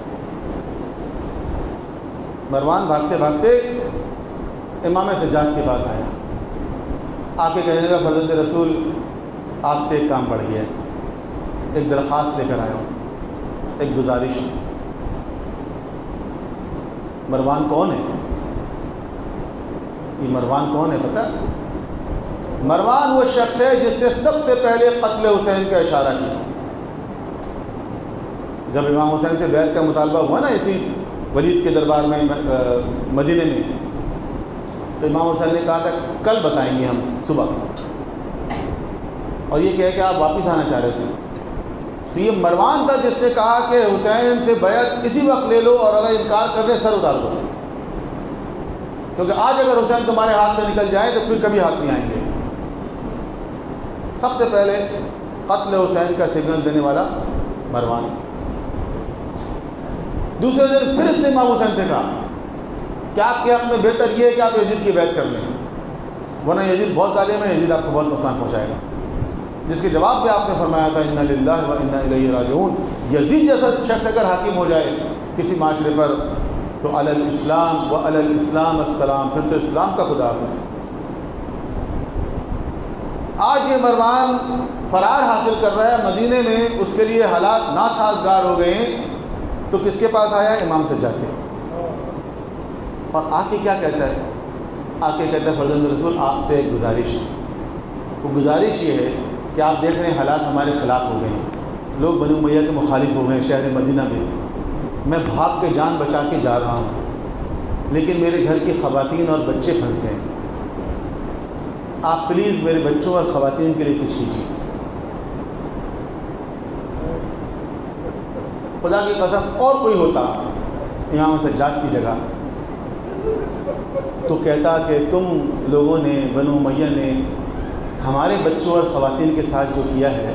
Speaker 1: مروان بھاگتے بھاگتے امام سجاد کے پاس آیا، آ کے کہنے لگا فرزند رسول آپ سے ایک کام پڑ گیا ہے، ایک درخواست لے کر آیا ہوں، ایک گزارش۔ مروان کون ہے؟ یہ مروان کون ہے پتہ؟ مروان وہ شخص ہے جس سے سب سے پہلے قتل حسین کا اشارہ کیا۔ جب امام حسین سے بیعت کا مطالبہ ہوا نا اسی ولید کے دربار میں مدینے میں، تو امام حسین نے کہا تھا کل بتائیں گے ہم صبح، اور یہ کہہ کہ آپ واپس آنا چاہ رہے تھے۔ تو یہ مروان تھا جس نے کہا کہ حسین سے بیعت اسی وقت لے لو، اور اگر انکار کر دے سر اتار دو، کیونکہ آج اگر حسین تمہارے ہاتھ سے نکل جائے تو پھر کبھی ہاتھ نہیں آئیں گے۔ سب سے پہلے قتل حسین کا سگنل دینے والا مروان۔ دوسرے دن پھر اس نے امام حسین سے کہا کہ آپ کے حق میں بہتر یہ ہے کہ آپ یزید کی بیعت کر لیں، ورنہ یزید بہت ظالم ہے، یزید آپ کو بہت نقصان پہنچائے گا۔ جس کے جواب میں آپ نے فرمایا تھا انا للہ و انا الیہ راجعون، یزید جیسا شخص اگر حاکم ہو جائے کسی معاشرے پر تو علی الاسلام و علی الاسلام السلام، پھر تو اسلام کا خدا حافظ۔ آج یہ مروان فرار حاصل کر رہا ہے مدینے میں، اس کے لیے حالات ناسازگار ہو گئے ہیں، تو کس کے پاس آیا؟ امام سجاد کے پاس۔ اور آ کے کیا کہتا ہے؟ آ کے کہتا ہے فرزند رسول آپ سے ایک گزارش ہے۔ وہ گزارش یہ ہے کہ آپ دیکھ رہے ہیں حالات ہمارے خلاف ہو گئے ہیں، لوگ بنو امیہ کے مخالف ہو گئے ہیں شہر مدینہ میں، میں بھاگ کے جان بچا کے جا رہا ہوں، لیکن میرے گھر کی خواتین اور بچے پھنس گئے ہیں، آپ پلیز میرے بچوں اور خواتین کے لیے کچھ کیجیے۔ خدا کی قسم اور کوئی ہوتا امام سجاد کی جگہ تو کہتا کہ تم لوگوں نے، بنو امیہ نے ہمارے بچوں اور خواتین کے ساتھ جو کیا ہے،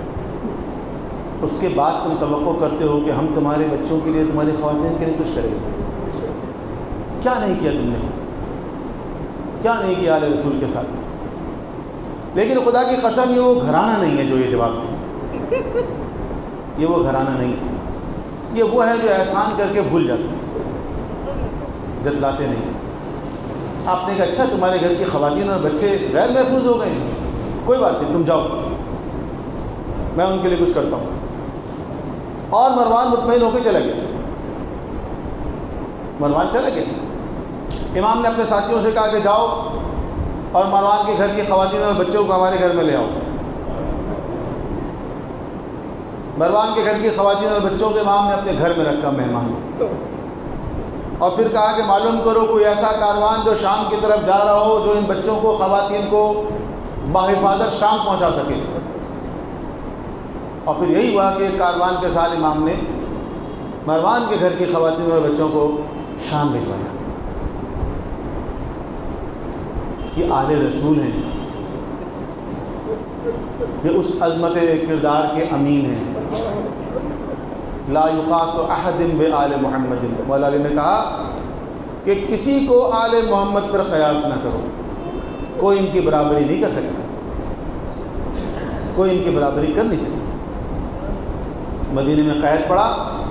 Speaker 1: اس کے بعد تم توقع کرتے ہو کہ ہم تمہارے بچوں کے لیے، تمہاری خواتین کے لیے کچھ کریں گے؟ کیا نہیں کیا تم نے؟ کیا نہیں کیا علیہ رسول کے ساتھ؟ لیکن خدا کی قسم یہ وہ گھرانہ نہیں ہے جو یہ جواب دے، یہ وہ گھرانہ نہیں ہے، یہ وہ ہے جو احسان کر کے بھول جاتے ہیں، جتلاتے نہیں۔ آپ نے کہا اچھا تمہارے گھر کی خواتین اور بچے غیر محفوظ ہو گئے ہیں، کوئی بات نہیں، تم جاؤ، میں ان کے لیے کچھ کرتا ہوں۔ اور مروان مطمئن ہو کے چلا گیا، مروان چلا گیا۔ امام نے اپنے ساتھیوں سے کہا کہ جاؤ اور مروان کے گھر کی خواتین اور بچوں کو ہمارے گھر میں لے آؤ۔ مروان کے گھر کی خواتین اور بچوں کو امام نے اپنے گھر میں رکھا مہمان، اور پھر کہا کہ معلوم کرو کوئی ایسا کاروان جو شام کی طرف جا رہا ہو جو ان بچوں کو، خواتین کو بحفاظت شام پہنچا سکے۔ اور پھر یہی ہوا کہ ایک کاروان کے ساتھ امام نے مروان کے گھر کی خواتین اور بچوں کو شام بھجوایا۔ یہ آل رسول ہیں، یہ اس عظمت کردار کے امین ہیں۔ لا یقاس احد بآل محمد، مولا علی نے کہا کہ کسی کو آل محمد پر قیاس نہ کرو، کوئی ان کی برابری نہیں کر سکتا، کوئی ان کی برابری کر نہیں سکتا۔ مدینے میں قید پڑا،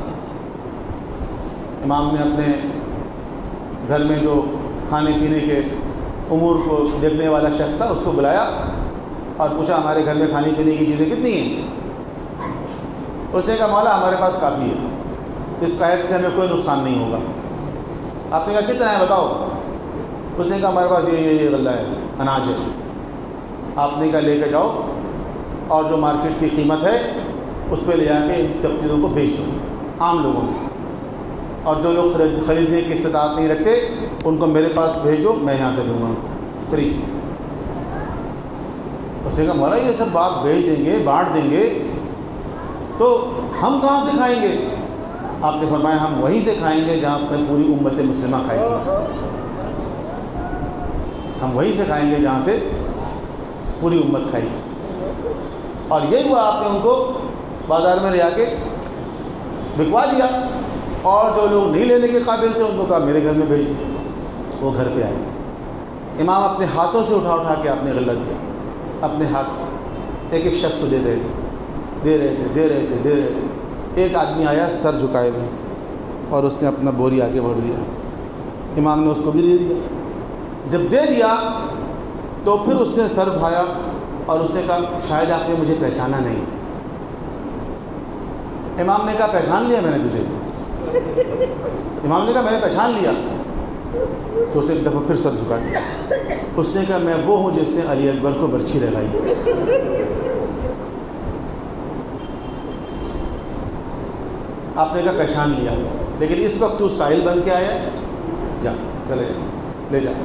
Speaker 1: امام نے اپنے گھر میں جو کھانے پینے کے امور کو دیکھنے والا شخص تھا اس کو بلایا اور پوچھا ہمارے گھر میں کھانے پینے کی چیزیں کتنی ہیں؟ اس نے کہا مولا ہمارے پاس کافی ہے، اس قید سے ہمیں کوئی نقصان نہیں ہوگا۔ آپ نے کہا کتنا ہے بتاؤ؟ اس نے کہا ہمارے پاس یہ یہ یہ غلہ ہے، اناج ہے۔ آپ نے کہا لے کے جاؤ اور جو مارکیٹ کی قیمت ہے اس پہ لے آ کے ان سب چیزوں کو بیچ دو۔ عام لوگوں نے، اور جو لوگ خریدنے کی استطاعت نہیں رکھتے ان کو میرے پاس بھیجو، میں یہاں سے دوں گا فری۔ اس نے کہا مولا یہ سب آپ بھیج دیں گے، بانٹ دیں گے تو ہم کہاں سے کھائیں گے؟ آپ نے فرمایا ہم وہیں سے کھائیں گے جہاں سے پوری امت مسلمہ کھائے گی، ہم وہیں سے کھائیں گے جہاں سے پوری امت کھائے گی۔ اور یہی ہوا، آپ نے ان کو بازار میں لے آ کے بکوا دیا، اور جو لوگ نہیں لینے کے قابل تھے ان کو کہا میرے گھر میں بھیج، وہ گھر پہ آئے۔ امام اپنے ہاتھوں سے اٹھا اٹھا کے آپ نے غلہ دیا، اپنے ہاتھ سے ایک ایک شخص کو دے رہے تھے دے رہے تھے دے رہے تھے دے رہے تھے ایک آدمی آیا سر جھکائے ہوئے اور اس نے اپنا بوری آگے بڑھ دیا، امام نے اس کو بھی دے دیا۔ جب دے دیا تو پھر اس نے سر اٹھایا اور اس نے کہا شاید آپ نے مجھے پہچانا نہیں۔ امام نے کہا پہچان لیا میں نے تجھے؟ امام نے کہا میں نے پہچان لیا۔ تو اس نے ایک دفعہ پھر سر جھکا دیا۔ اس نے کہا میں وہ ہوں جس نے علی اکبر کو برچھی لگائی۔ آپ نے کہا پہچان لیا، لیکن اس وقت تو ساحل بن کے آیا، جا چلے جا لے جا۔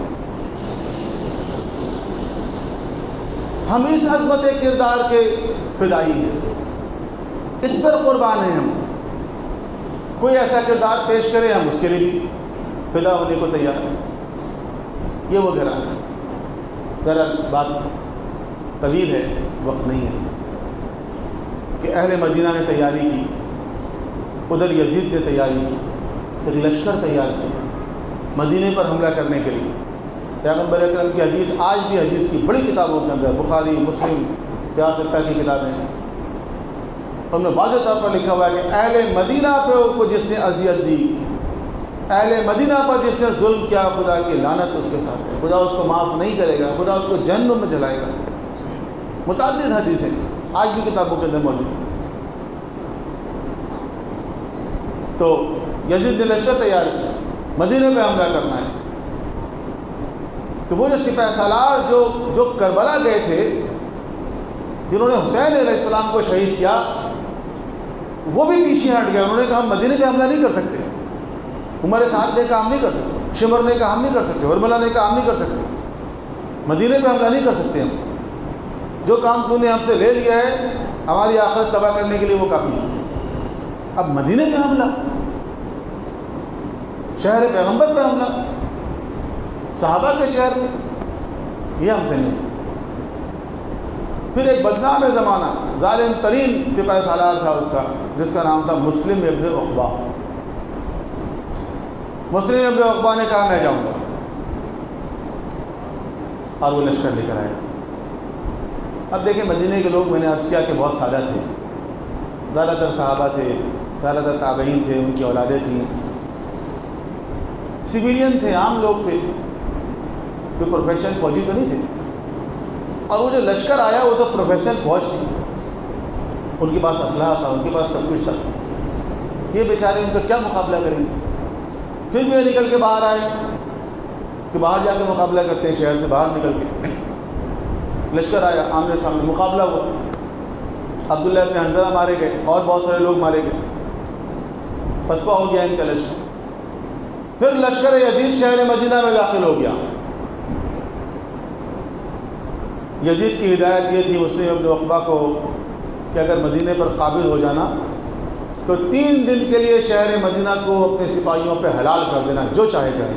Speaker 1: ہم اس عظمت کردار کے فدائی ہیں، اس پر قربان ہیں۔ ہم کوئی ایسا کردار پیش کرے ہم اس کے لیے بھی فدا ہونے کو تیار ہیں۔ یہ وہ گھرانہ ہے۔ ذرا بات طویل ہے، وقت نہیں ہے، کہ اہل مدینہ نے تیاری کی، ادھر یزید نے تیاری کی، ایک لشکر تیار کیا مدینے پر حملہ کرنے کے لیے۔ پیغمبر اکرم کی حدیث آج بھی حدیث کی بڑی کتابوں کے اندر، بخاری، مسلم، سیاستہ کی کتابیں ہیں، ان میں واضح طور پر لکھا ہوا ہے کہ اہل مدینہ پہ کو جس نے اذیت دی، اہل مدینہ پر جس نے ظلم کیا، خدا کی لعنت اس کے ساتھ ہے، خدا اس کو معاف نہیں کرے گا، خدا اس کو جہنم میں جلائے گا۔ متعدد حدیثیں آج بھی کتابوں کے اندر موجود ہیں۔ تو یزید نے لشکر تیار کیا، مدینے پہ حملہ کرنا ہے۔ تو وہ جو سپہ سالار جو جو کربلا گئے تھے، جنہوں نے حسین علیہ السلام کو شہید کیا، وہ بھی پیچھے ہٹ گئے۔ انہوں نے کہا ہم مدینے پہ حملہ نہیں کر سکتے، عمر سعد نے کہا ہم نہیں کر سکتے، شمر نے کہا ہم نہیں کر سکتے، حرملہ نے کہا ہم نہیں کر سکتے، مدینے پہ حملہ نہیں کر سکتے۔ ہم جو کام تو نے ہم سے لے لیا ہے ہماری آخرت تباہ کرنے کے لیے وہ کافی ہے، اب مدینے پہ حملہ، شہر پیغمبر پہ حملہ، صحابہ کے شہر میں، یہ ہم سے نہیں سکتے۔ پھر ایک بدنام زمانہ، ظالم ترین سپہ سالار تھا اس کا، جس کا نام تھا مسلم ابن عقبہ۔ مسلم ابن عقبہ نے کہا میں جاؤں گا، اور وہ لشکر لے کر آئے۔ اب دیکھیں مدینے کے لوگ، میں نے عرض کیا کہ بہت سادہ تھے، زیادہ تر صحابہ تھے، زیادہ تر تابعین تھے، ان کی اولادیں تھیں، سویلین تھے، عام لوگ تھے، کوئی پروفیشنل فوجی تو نہیں تھے۔ اور وہ جو لشکر آیا وہ تو پروفیشنل فوج تھی، ان کے پاس اسلحہ تھا، ان کے پاس سب کچھ تھا، یہ بیچارے ان کا کیا مقابلہ کریں گے؟ پھر بھی نکل کے باہر آئے کہ باہر جا کے مقابلہ کرتے ہیں، شہر سے باہر نکل کے لشکر آیا، آمنے سامنے مقابلہ ہوا، عبداللہ ابن حنظلہ مارے گئے اور بہت سارے لوگ مارے گئے، پسپا ہو گیا ان کا لشکر۔ پھر لشکر یزید شہر مدینہ میں داخل ہو گیا۔ یزید کی ہدایت یہ تھی مسلم ابن عقبہ کو کہ اگر مدینے پر قابض ہو جانا تو تین دن کے لیے شہر مدینہ کو اپنے سپاہیوں پہ حلال کر دینا، جو چاہے کریں،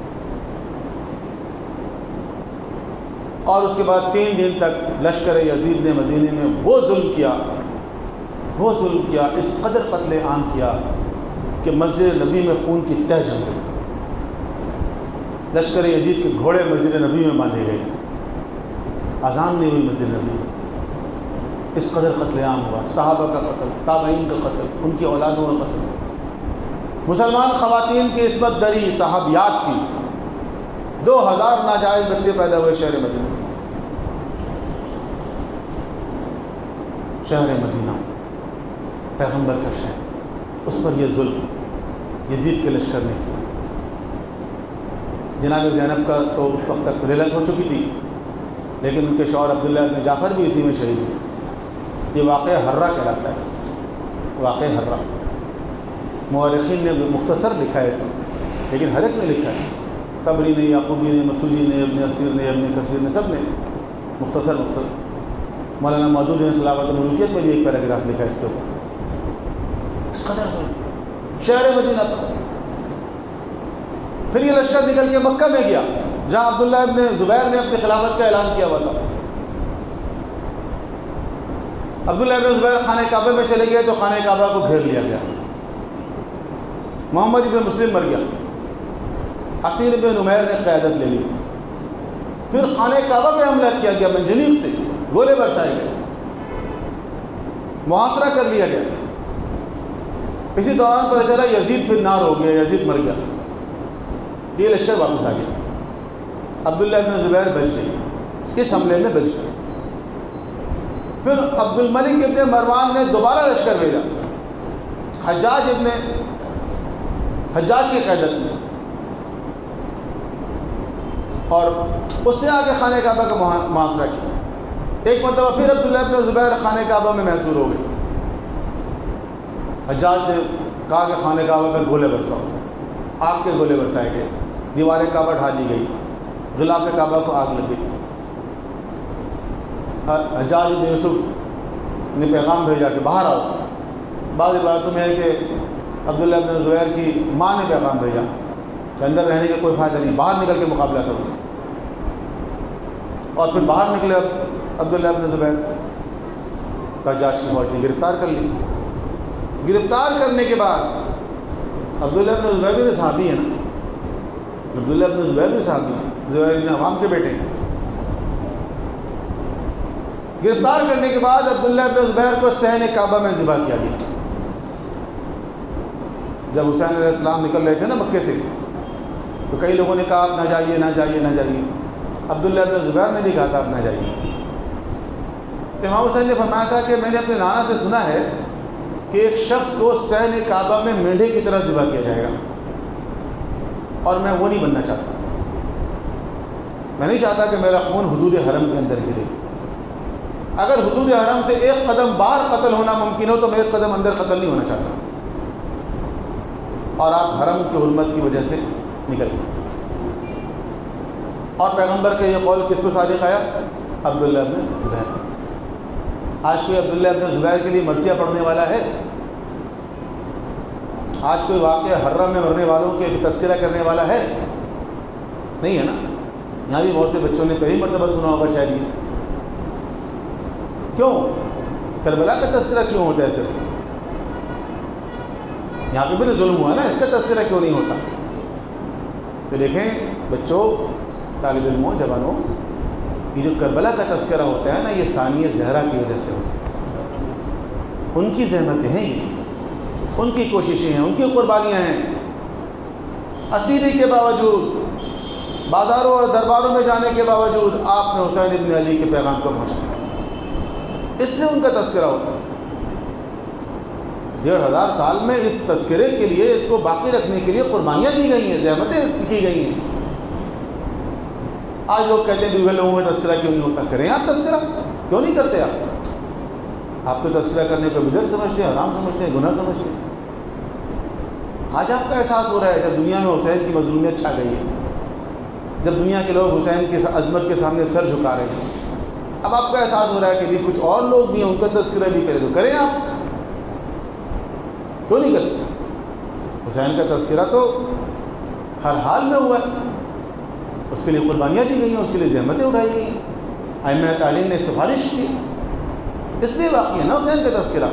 Speaker 1: اور اس کے بعد تین دن تک لشکر یزید نے مدینے میں وہ ظلم کیا وہ ظلم کیا اس قدر قتل عام کیا کہ مسجد نبی میں خون کی تہ جم گئی۔ لشکر یزید کے گھوڑے مسجد نبی میں باندھے گئے، اذان نہیں ہوئی مسجد نبی میں، اس قدر قتل عام ہوا، صحابہ کا قتل، تابعین کا قتل، ان کی اولادوں کا قتل، مسلمان خواتین کی عصمت دری، صحابیات کی، دو ہزار ناجائز بچے پیدا ہوئے شہر مدینہ۔ شہر مدینہ پیغمبر کا شہر، اس پر یہ ظلم یزید کے لشکر نے کیا۔ جناب زینب کا تو اس وقت تک ریلت ہو چکی تھی، لیکن ان کے شوہر عبداللہ بن جعفر بھی اسی میں شہید ہوئے۔ یہ واقعہ حرہ کہلاتا ہے، واقعہ حرہ۔ مورخین نے مختصر لکھا ہے اس کو، لیکن ہر ایک نے لکھا ہے، طبری نے، یعقوبی نے، مسعودی نے، ابن اسیر نے، ابن کثیر نے، سب نے مختصر مختصر مولانا مودود نے خلافت ملوکیت میں بھی ایک پیراگراف لکھا ہے اس کے اوپر، اس قدر شہر مدینہ پر۔ پھر یہ لشکر نکل کے مکہ میں گیا جہاں عبداللہ ابن زبیر نے اپنی خلافت کا اعلان کیا ہوا تھا۔ عبداللہ ابن زبیر خانہ کعبہ میں چلے گئے تو خانہ کعبہ کو گھیر لیا گیا، محمد ابن مسلم مر گیا، حصیر بن عمیر نے قیادت لے لی، پھر خانہ کعبہ پہ حملہ کیا گیا، منجنیق سے گولے برسائے گئے، محاصرہ کر لیا گیا۔ اسی دوران پتہ چلا یزید پھر نار ہو گیا، یزید مر گیا، یہ لشکر واپس آ گیا، عبداللہ ابن زبیر بچ گئے، اس حملے میں بچ گئے۔ پھر عبد الملک ابن مروان نے دوبارہ لشکر بھیجا حجاج ابن حجاج کی قیادت میں، اور اس نے آگے خانہ کعبہ کا محاصرہ کیا۔ ایک مرتبہ پھر عبداللہ ابن زبیر خانہ کعبہ میں محصور ہو گئے، حجاج نے کہا کہ خانہ کعبہ پہ گولے برساؤ، آگ کے گولے برسائے گئے، دیوار کعبہ ڈھا دی گئی، غلاف کعبہ کو آگ لگ گئی۔ حجاج بن یوسف نے پیغام بھیجا کہ باہر آؤ، بعض روایتوں میں ہے کہ عبداللہ بن زبیر کی ماں نے پیغام بھیجا کہ اندر رہنے کا کوئی فائدہ نہیں، باہر نکل کے مقابلہ کرو، اور پھر باہر نکلے عبداللہ بن زبیر، حجاج کی فوج نے گرفتار کر لی۔ گرفتار کرنے کے بعد عبداللہ بن زبیر بھی صحابی ہے نا، عبداللہ بن زبیر بھی صحابی ہیں، زبیر بن عوام کے بیٹے ہیں۔ گرفتار کرنے کے بعد عبداللہ بن زبیر کو صحن کعبہ میں ذبح کیا گیا۔ جب حسین علیہ السلام نکل رہے تھے نا مکے سے، تو کئی لوگوں نے کہا آپ نہ جائیے نہ جائیے نہ جائیے، عبداللہ بن زبیر نے بھی کہا تھا آپ نہ جائیے۔ امام حسین نے فرمایا تھا کہ میں نے اپنے نانا سے سنا ہے کہ ایک شخص کو صحن کعبہ میں مینڈھے کی طرح ذبح کیا جائے گا، اور میں وہ نہیں بننا چاہتا، میں نہیں چاہتا کہ میرا خون حدود حرم کے اندر گرے۔ اگر حدود حرم سے ایک قدم باہر قتل ہونا ممکن ہو تو میں ایک قدم اندر قتل نہیں ہونا چاہتا، اور آپ حرم کی حرمت کی وجہ سے نکل گئے۔ اور پیغمبر کا یہ قول کس کو صادق آیا؟ عبداللہ بن زبیر۔ آج کوئی عبداللہ بن زبیر کے لیے مرثیہ پڑھنے والا ہے؟ آج کوئی واقعہ حرم میں مرنے والوں کے تذکرہ کرنے والا ہے؟ نہیں ہے نا۔ یہاں بھی بہت سے بچوں نے پہلی مرتبہ سنا ہوگا شاید یہ۔ کیوں؟ کربلا کا تذکرہ کیوں ہوتا ہے صرف؟ یہاں پہ بھی ظلم ہوا نا، اس کا تذکرہ کیوں نہیں ہوتا؟ تو دیکھیں بچوں، طالب علموں، جوانوں، یہ جو کربلا کا تذکرہ ہوتا ہے نا، یہ ثانیہ زہرا کی وجہ سے ہوتا ہے۔ ان کی زحمتیں ہیں، یہ ان کی کوششیں ہیں، ان کی قربانیاں ہیں۔ اسیری کے باوجود، بازاروں اور درباروں میں جانے کے باوجود آپ نے حسین ابن علی کے پیغام کو پہنچایا، اس لیے ان کا تذکرہ ہوتا ہے۔ ڈیڑھ ہزار سال میں اس تذکرے کے لیے، اس کو باقی رکھنے کے لیے قربانیاں دی گئی ہیں، زحمتیں کی گئی ہیں۔ آج لوگ کہتے ہیں دوسرے لوگوں کا تذکرہ کیوں نہیں ہوتا؟ کریں آپ تذکرہ، کیوں نہیں کرتے آپ؟ آپ تو تذکرہ کرنے کو بدعت سمجھتے ہیں، حرام سمجھتے ہیں، گناہ سمجھتے ہیں۔ آج آپ کا احساس ہو رہا ہے جب دنیا میں حسین کی مظلومیت چھا گئی ہے، جب دنیا کے لوگ حسین کی عظمت کے سامنے سر جھکا رہے ہیں، اب آپ کا احساس ہو رہا ہے کہ بھی کچھ اور لوگ بھی ہیں، ان کا تذکرہ بھی کریں، تو کریں آپ، کیوں نہیں کرتے؟ حسین کا تذکرہ تو ہر حال میں ہوا ہے، اس کے لیے قربانیاں دی گئی ہیں، اس کے لیے زحمتیں اٹھائی گئی ہیں، ائمہ تعلیم نے سفارش کی، اس لیے واقعی ہے نا حسین کا تذکرہ۔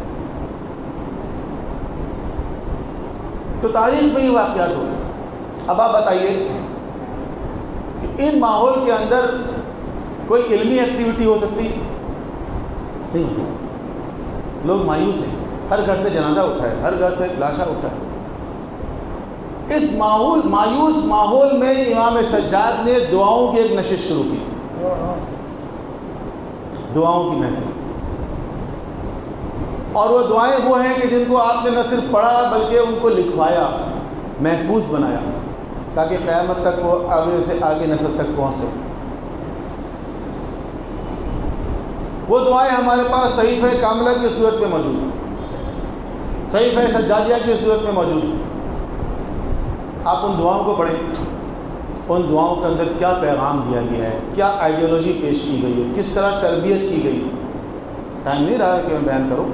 Speaker 1: تو تاریخ میں یہ واقعات ہو گئے۔ اب آپ بتائیے کہ ان ماحول کے اندر کوئی علمی ایکٹیویٹی ہو سکتی؟ نہیں ہو سکتی۔ لوگ مایوس ہیں، ہر گھر سے جنازہ اٹھا ہے، ہر گھر سے لاشا اٹھا ہے۔ اس ماحول مایوس ماحول میں امام سجاد نے دعاؤں کی ایک نشست شروع کی، دعاؤں کی محفل، اور وہ دعائیں وہ ہیں کہ جن کو آپ نے نہ صرف پڑھا بلکہ ان کو لکھوایا، محفوظ بنایا، تاکہ قیامت تک وہ آگے سے آگے نسل تک پہنچ سکے۔ وہ دعائیں ہمارے پاس صحیفہ کاملہ کی صورت میں موجود ہیں۔ صحیفہ سجادیہ کی صورت میں موجود ہے. آپ ان دعاؤں کو پڑھیں. ان دعاؤں کے اندر کیا پیغام دیا گیا ہے, کیا آئیڈیالوجی پیش کی گئی ہے, کس طرح تربیت کی گئی. ٹائم نہیں رہا کہ میں بیان کروں,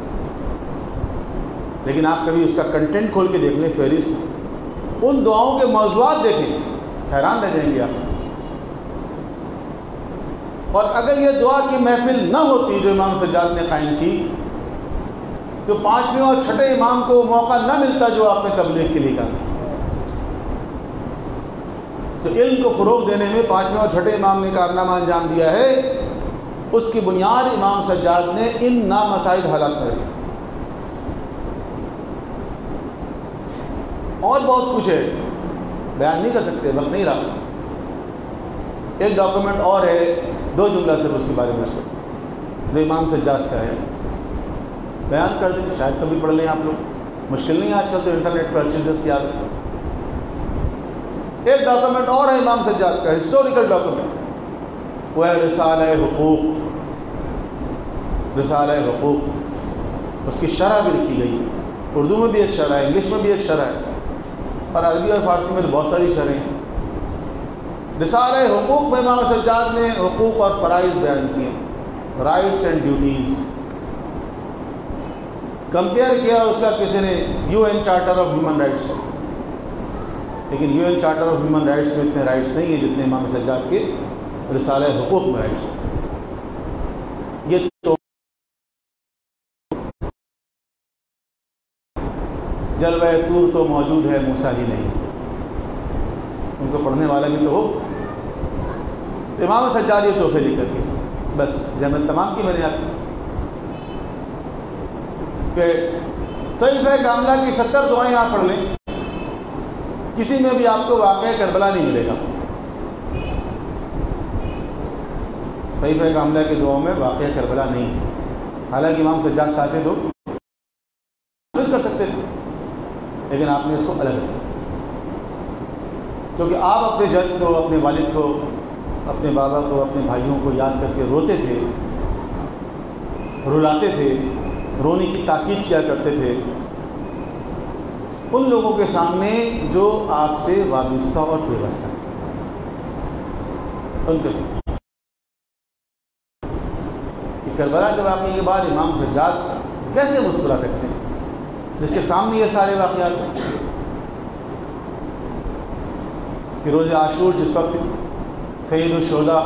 Speaker 1: لیکن آپ کبھی اس کا کنٹینٹ کھول کے دیکھ لیں, فہرست, ان دعاؤں کے موضوعات دیکھیں, حیران رہ جائیں گے آپ. اور اگر یہ دعا کی محفل نہ ہوتی جو امام سجاد نے قائم کی, تو پانچویں اور چھٹے امام کو موقع نہ ملتا جو آپ نے تبلیغ کے لیے کہا. تو علم کو فروغ دینے میں پانچویں اور چھٹے امام نے کارنامہ انجام دیا ہے. اس کی بنیاد امام سجاد نے ان نامسائل حالات میں رکھی. اور بہت کچھ ہے, بیان نہیں کر سکتے, وقت نہیں رہا. ایک ڈاکومنٹ اور ہے, دو جملہ صرف اس کے بارے میں جو امام سجاد سے ہے بیان کر دیں, شاید کبھی پڑھ لیں آپ لوگ. مشکل نہیں, آج کل تو انٹرنیٹ پر اچھی دستیاب ہے. ایک ڈاکومنٹ اور ہے امام سجاد کا, ہسٹوریکل ڈاکومنٹ, وہ ہے رسالہ حقوق. رسالہ حقوق, اس کی شرح بھی لکھی گئی. اردو میں بھی ایک شرح ہے, انگلش میں بھی ایک شرح ہے, اور عربی اور فارسی میں تو بہت ساری شرحیں ہیں. رسالہ حقوق میں امام سجاد نے حقوق اور فرائض بیان کیے, رائٹس اینڈ ڈیوٹیز. کمپیئر کیا اس کا کسی نے U N charter of human rights سے, لیکن U N charter of human rights میں اتنے رائٹس نہیں ہیں جتنے امام سجاد کے رسالہ حقوق میں رائٹس ہیں. یہ تو جلوہ طور تو موجود ہے, موسیٰ ہی نہیں. ان کو پڑھنے والا بھی تو ہو. تو امام سجاد یہ تحفے لکھ کر کے بس زحمت تمام کی میں نے آپ کہ صحیفہ کاملہ کی ستر دعائیں آپ پڑھ لیں, کسی میں بھی آپ کو واقعہ کربلا نہیں ملے گا. صحیفہ کاملہ کی دعاؤں میں واقعہ کربلا نہیں. حالانکہ امام سجاد چاہتے تو کر سکتے تھے, لیکن آپ نے اس کو الگ رکھا, کیونکہ آپ اپنے جد کو, اپنے والد کو, اپنے بابا کو, اپنے بھائیوں کو یاد کر کے روتے تھے, رلاتے تھے, رونے کی تاکید کیا کرتے تھے ان لوگوں کے سامنے جو آپ سے وابستہ اور پیوستہ ہیں. ان کے سامنے کہ کربلا کے واقعے کے بعد امام سجاد کیسے مسکرا سکتے ہیں جس کے سامنے یہ سارے واقعات ہیں. کہ روز عاشور جس وقت سید الشہداء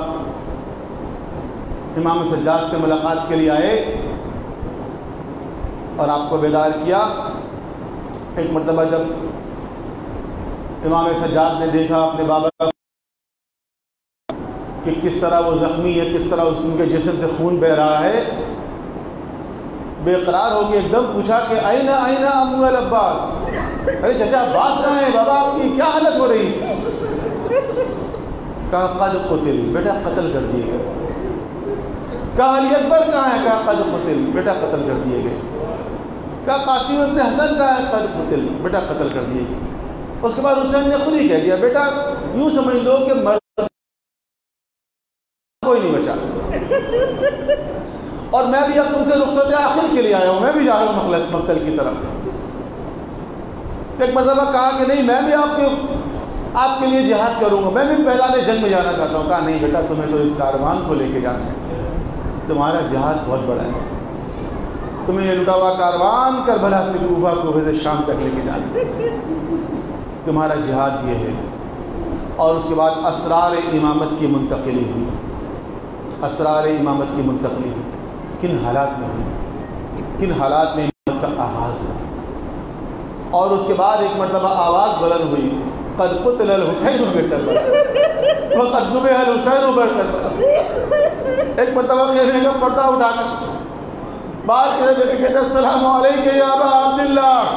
Speaker 1: امام سجاد سے ملاقات کے لیے آئے اور آپ کو بیدار کیا, ایک مرتبہ جب امام سجاد نے دیکھا اپنے بابا کہ کس طرح وہ زخمی ہے, کس طرح اس ان کے جسم سے خون بہ رہا ہے, بے قرار ہو کے ایک دم پوچھا کہ آئینہ آئینہ ابو العباس, ارے چچا عباس کہاں ہے, بابا آپ کی کیا حالت ہو رہی. کہا قد قتل, بیٹا قتل کر دیے گئے. کہا علی اکبر کہاں ہے, کہا قد قتل, بیٹا قتل کر دیے گئے. کہا قاسم ابن حسن کہاں ہے, قد قتل, بیٹا قتل کر دیے گئے. اس کے بعد حسین نے خود ہی کہہ دیا, بیٹا یوں سمجھ لو کہ مرد کوئی نہیں بچا, اور میں بھی اب تم سے رخصت آخر کے لیے آیا ہوں, میں بھی جا رہا ہوں مقتل کی طرف. ایک مرتبہ کہا کہ نہیں, میں بھی آپ کے آپ کے لیے جہاد کروں گا, میں بھی میدان جنگ میں جانا چاہتا ہوں. کہا نہیں بیٹا, تمہیں تو اس کاروان کو لے کے جانا ہے, تمہارا جہاد بہت بڑا ہے, تمہیں یہ لٹا ہوا کاروان کربلا سے کوفہ کوفہ سے شام تک لے کے جانا ہے, تمہارا جہاد یہ ہے. اور اس کے بعد اسرار امامت کی منتقلی ہوئی. اسرار امامت کی منتقلی ہوئی کن حالات میں ہوئی, کن حالات میں امامت کا آغاز ہوا. اور اس کے بعد ایک مرتبہ آواز بلند ہوئی, قد قتل الحسین بکربلا وقد ذبح الحسین بکربلا. ایک مرتبہ خیمے کا پردہ اٹھا کر باہر کھڑے کہتے السلام علیکم یا ابا عبداللہ.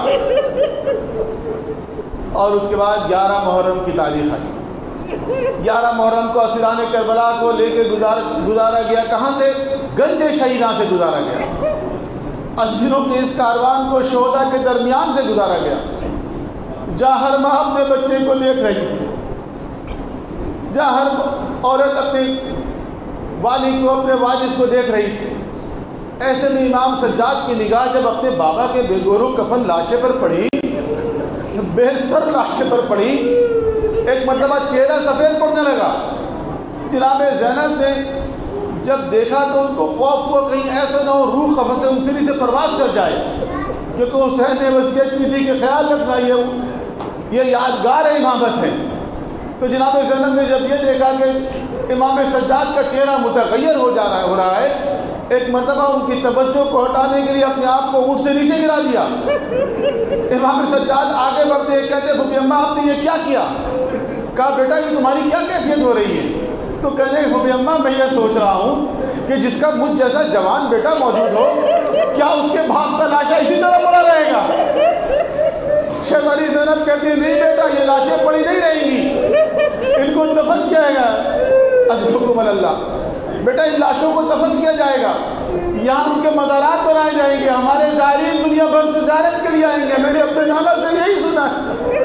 Speaker 1: اور اس کے بعد گیارہ محرم کی تاریخ آئی. گیارہ محرم کو اسیران کربلا کو لے کے گزار گزارا گیا. کہاں سے؟ گنج شہیداں سے گزارا گیا. اسیروں کے اس کاروان کو شہداء کے درمیان سے گزارا گیا, جہاں ہر ماں اپنے بچے کو دیکھ رہی تھی, جہاں ہر عورت اپنے والد کو, اپنے والد کو دیکھ رہی تھی. ایسے میں امام سجاد کی نگاہ جب اپنے بابا کے بے گورو کفن لاشے پر پڑی، بے سر لاشے پر پڑی، ایک مرتبہ چہرہ سفید پڑنے لگا۔ جناب زینب نے جب دیکھا تو ان کو خوف ہوا کہیں ایسا نہ ہو روح قفس انسری سے پرواز کر جائے، کیونکہ حسین نے وصیت کی تھی کہ خیال رکھنا یہ یہ یادگار امامت ہے۔ تو جناب زینب نے جب یہ دیکھا کہ امام سجاد کا چہرہ متغیر ہو جا رہا ہے ہو رہا ہے ایک مرتبہ ان کی توجہ کو ہٹانے کے لیے اپنے آپ کو اونٹ سے نیچے گرا دیا۔ امام سجاد آگے بڑھتے کہتے پھوپھی اماں آپ نے یہ کیا کیا؟ کہا بیٹا یہ تمہاری کیا کیفیت ہو رہی ہے؟ تو کہتے ہیں پھوپھی اماں میں یہ سوچ رہا ہوں کہ جس کا مجھ جیسا جوان بیٹا موجود ہو، کیا اس کے باپ کا لاشا اسی طرح پڑا رہے گا؟ شہزادی زینب کہتی ہے نہیں بیٹا یہ لاشیں پڑی نہیں رہیں گی، ان کو دفن کیا گا۔ حسبکم اللہ، بیٹا ان لاشوں کو دفن کیا جائے گا، یہاں ان کے مزارات بنائے جائیں گے، ہمارے زائرین دنیا بھر سے زیارت کے لیے آئیں گے۔ میں نے اپنے نانا سے یہی سنا ہے۔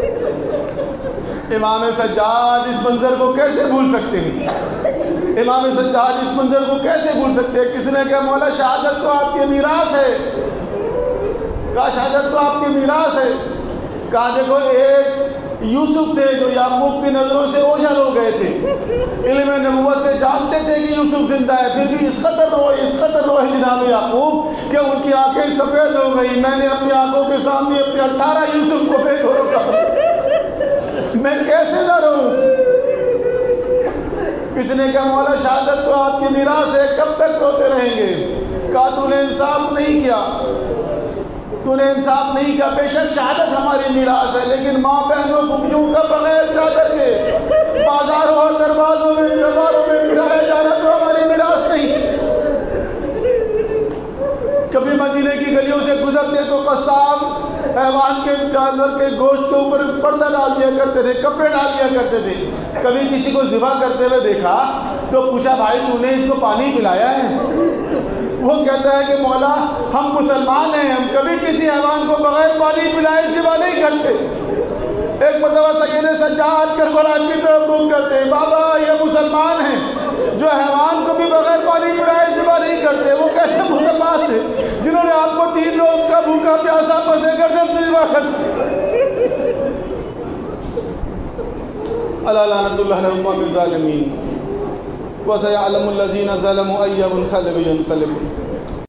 Speaker 1: امام سجاد اس منظر کو کیسے بھول سکتے ہیں؟ امام سجاد اس منظر کو کیسے بھول سکتے ہیں؟ کسی نے کہا مولا شہادت تو آپ کی میراث ہے، کہا شہادت تو آپ کی میراث ہے۔ کہا دیکھو ایک یوسف تھے جو یعقوب کی نظروں سے اوجھل ہو گئے تھے، علم نبوت سے جانتے تھے کہ یوسف زندہ ہے، پھر بھی اس قدر روئے اس قدر روئے جناب یعقوب کہ ان کی آنکھیں سفید ہو گئی۔ میں نے اپنی آنکھوں کے سامنے اپنے اٹھارہ یوسف کو بے گھر رکھا، میں کیسے نہ رہوں؟ کسی نے کہا مولا شہادت تو آپ کی میراث ہے، کب تک روتے رہیں گے؟ کہا تو نے انصاف نہیں کیا، تو نے انصاف نہیں کیا۔ بے شک شہادت ہماری میراث ہے، لیکن ماں بہنوں پھوپھیوں کا بغیر چادر کے بازاروں اور دروازوں میں درباروں میں پھرایا جانا تو ہماری میراث نہیں۔ کبھی مدینے کی گلیوں سے گزرتے تو قصاب حیوان کے جانور کے گوشت کے اوپر پردہ ڈال دیا کرتے تھے، کپڑے ڈال دیا کرتے تھے۔ کبھی کسی کو ذبح کرتے ہوئے دیکھا تو پوچھا بھائی تو نے اس کو پانی پلایا ہے؟ وہ کہتا ہے کہ مولا ہم مسلمان ہیں، ہم کبھی کسی حیوان کو بغیر پانی پلائے ذبح نہیں کرتے۔ ایک مرتبہ سید سجاد کربلا کی طرف رخ کرتے ہیں، بابا یہ مسلمان ہیں جو حیوان کو بھی بغیر پانی پلائے ذبح نہیں کرتے۔ وہ کیسے مسلمان تھے جنہوں نے آپ کو تین روز کا بھوکا پیاسا پسے کر دے ذبح کر الا لعنۃ اللہ علی القوم الظالمین وسيعلم الذين ظلموا أي منقلب ينقلبون۔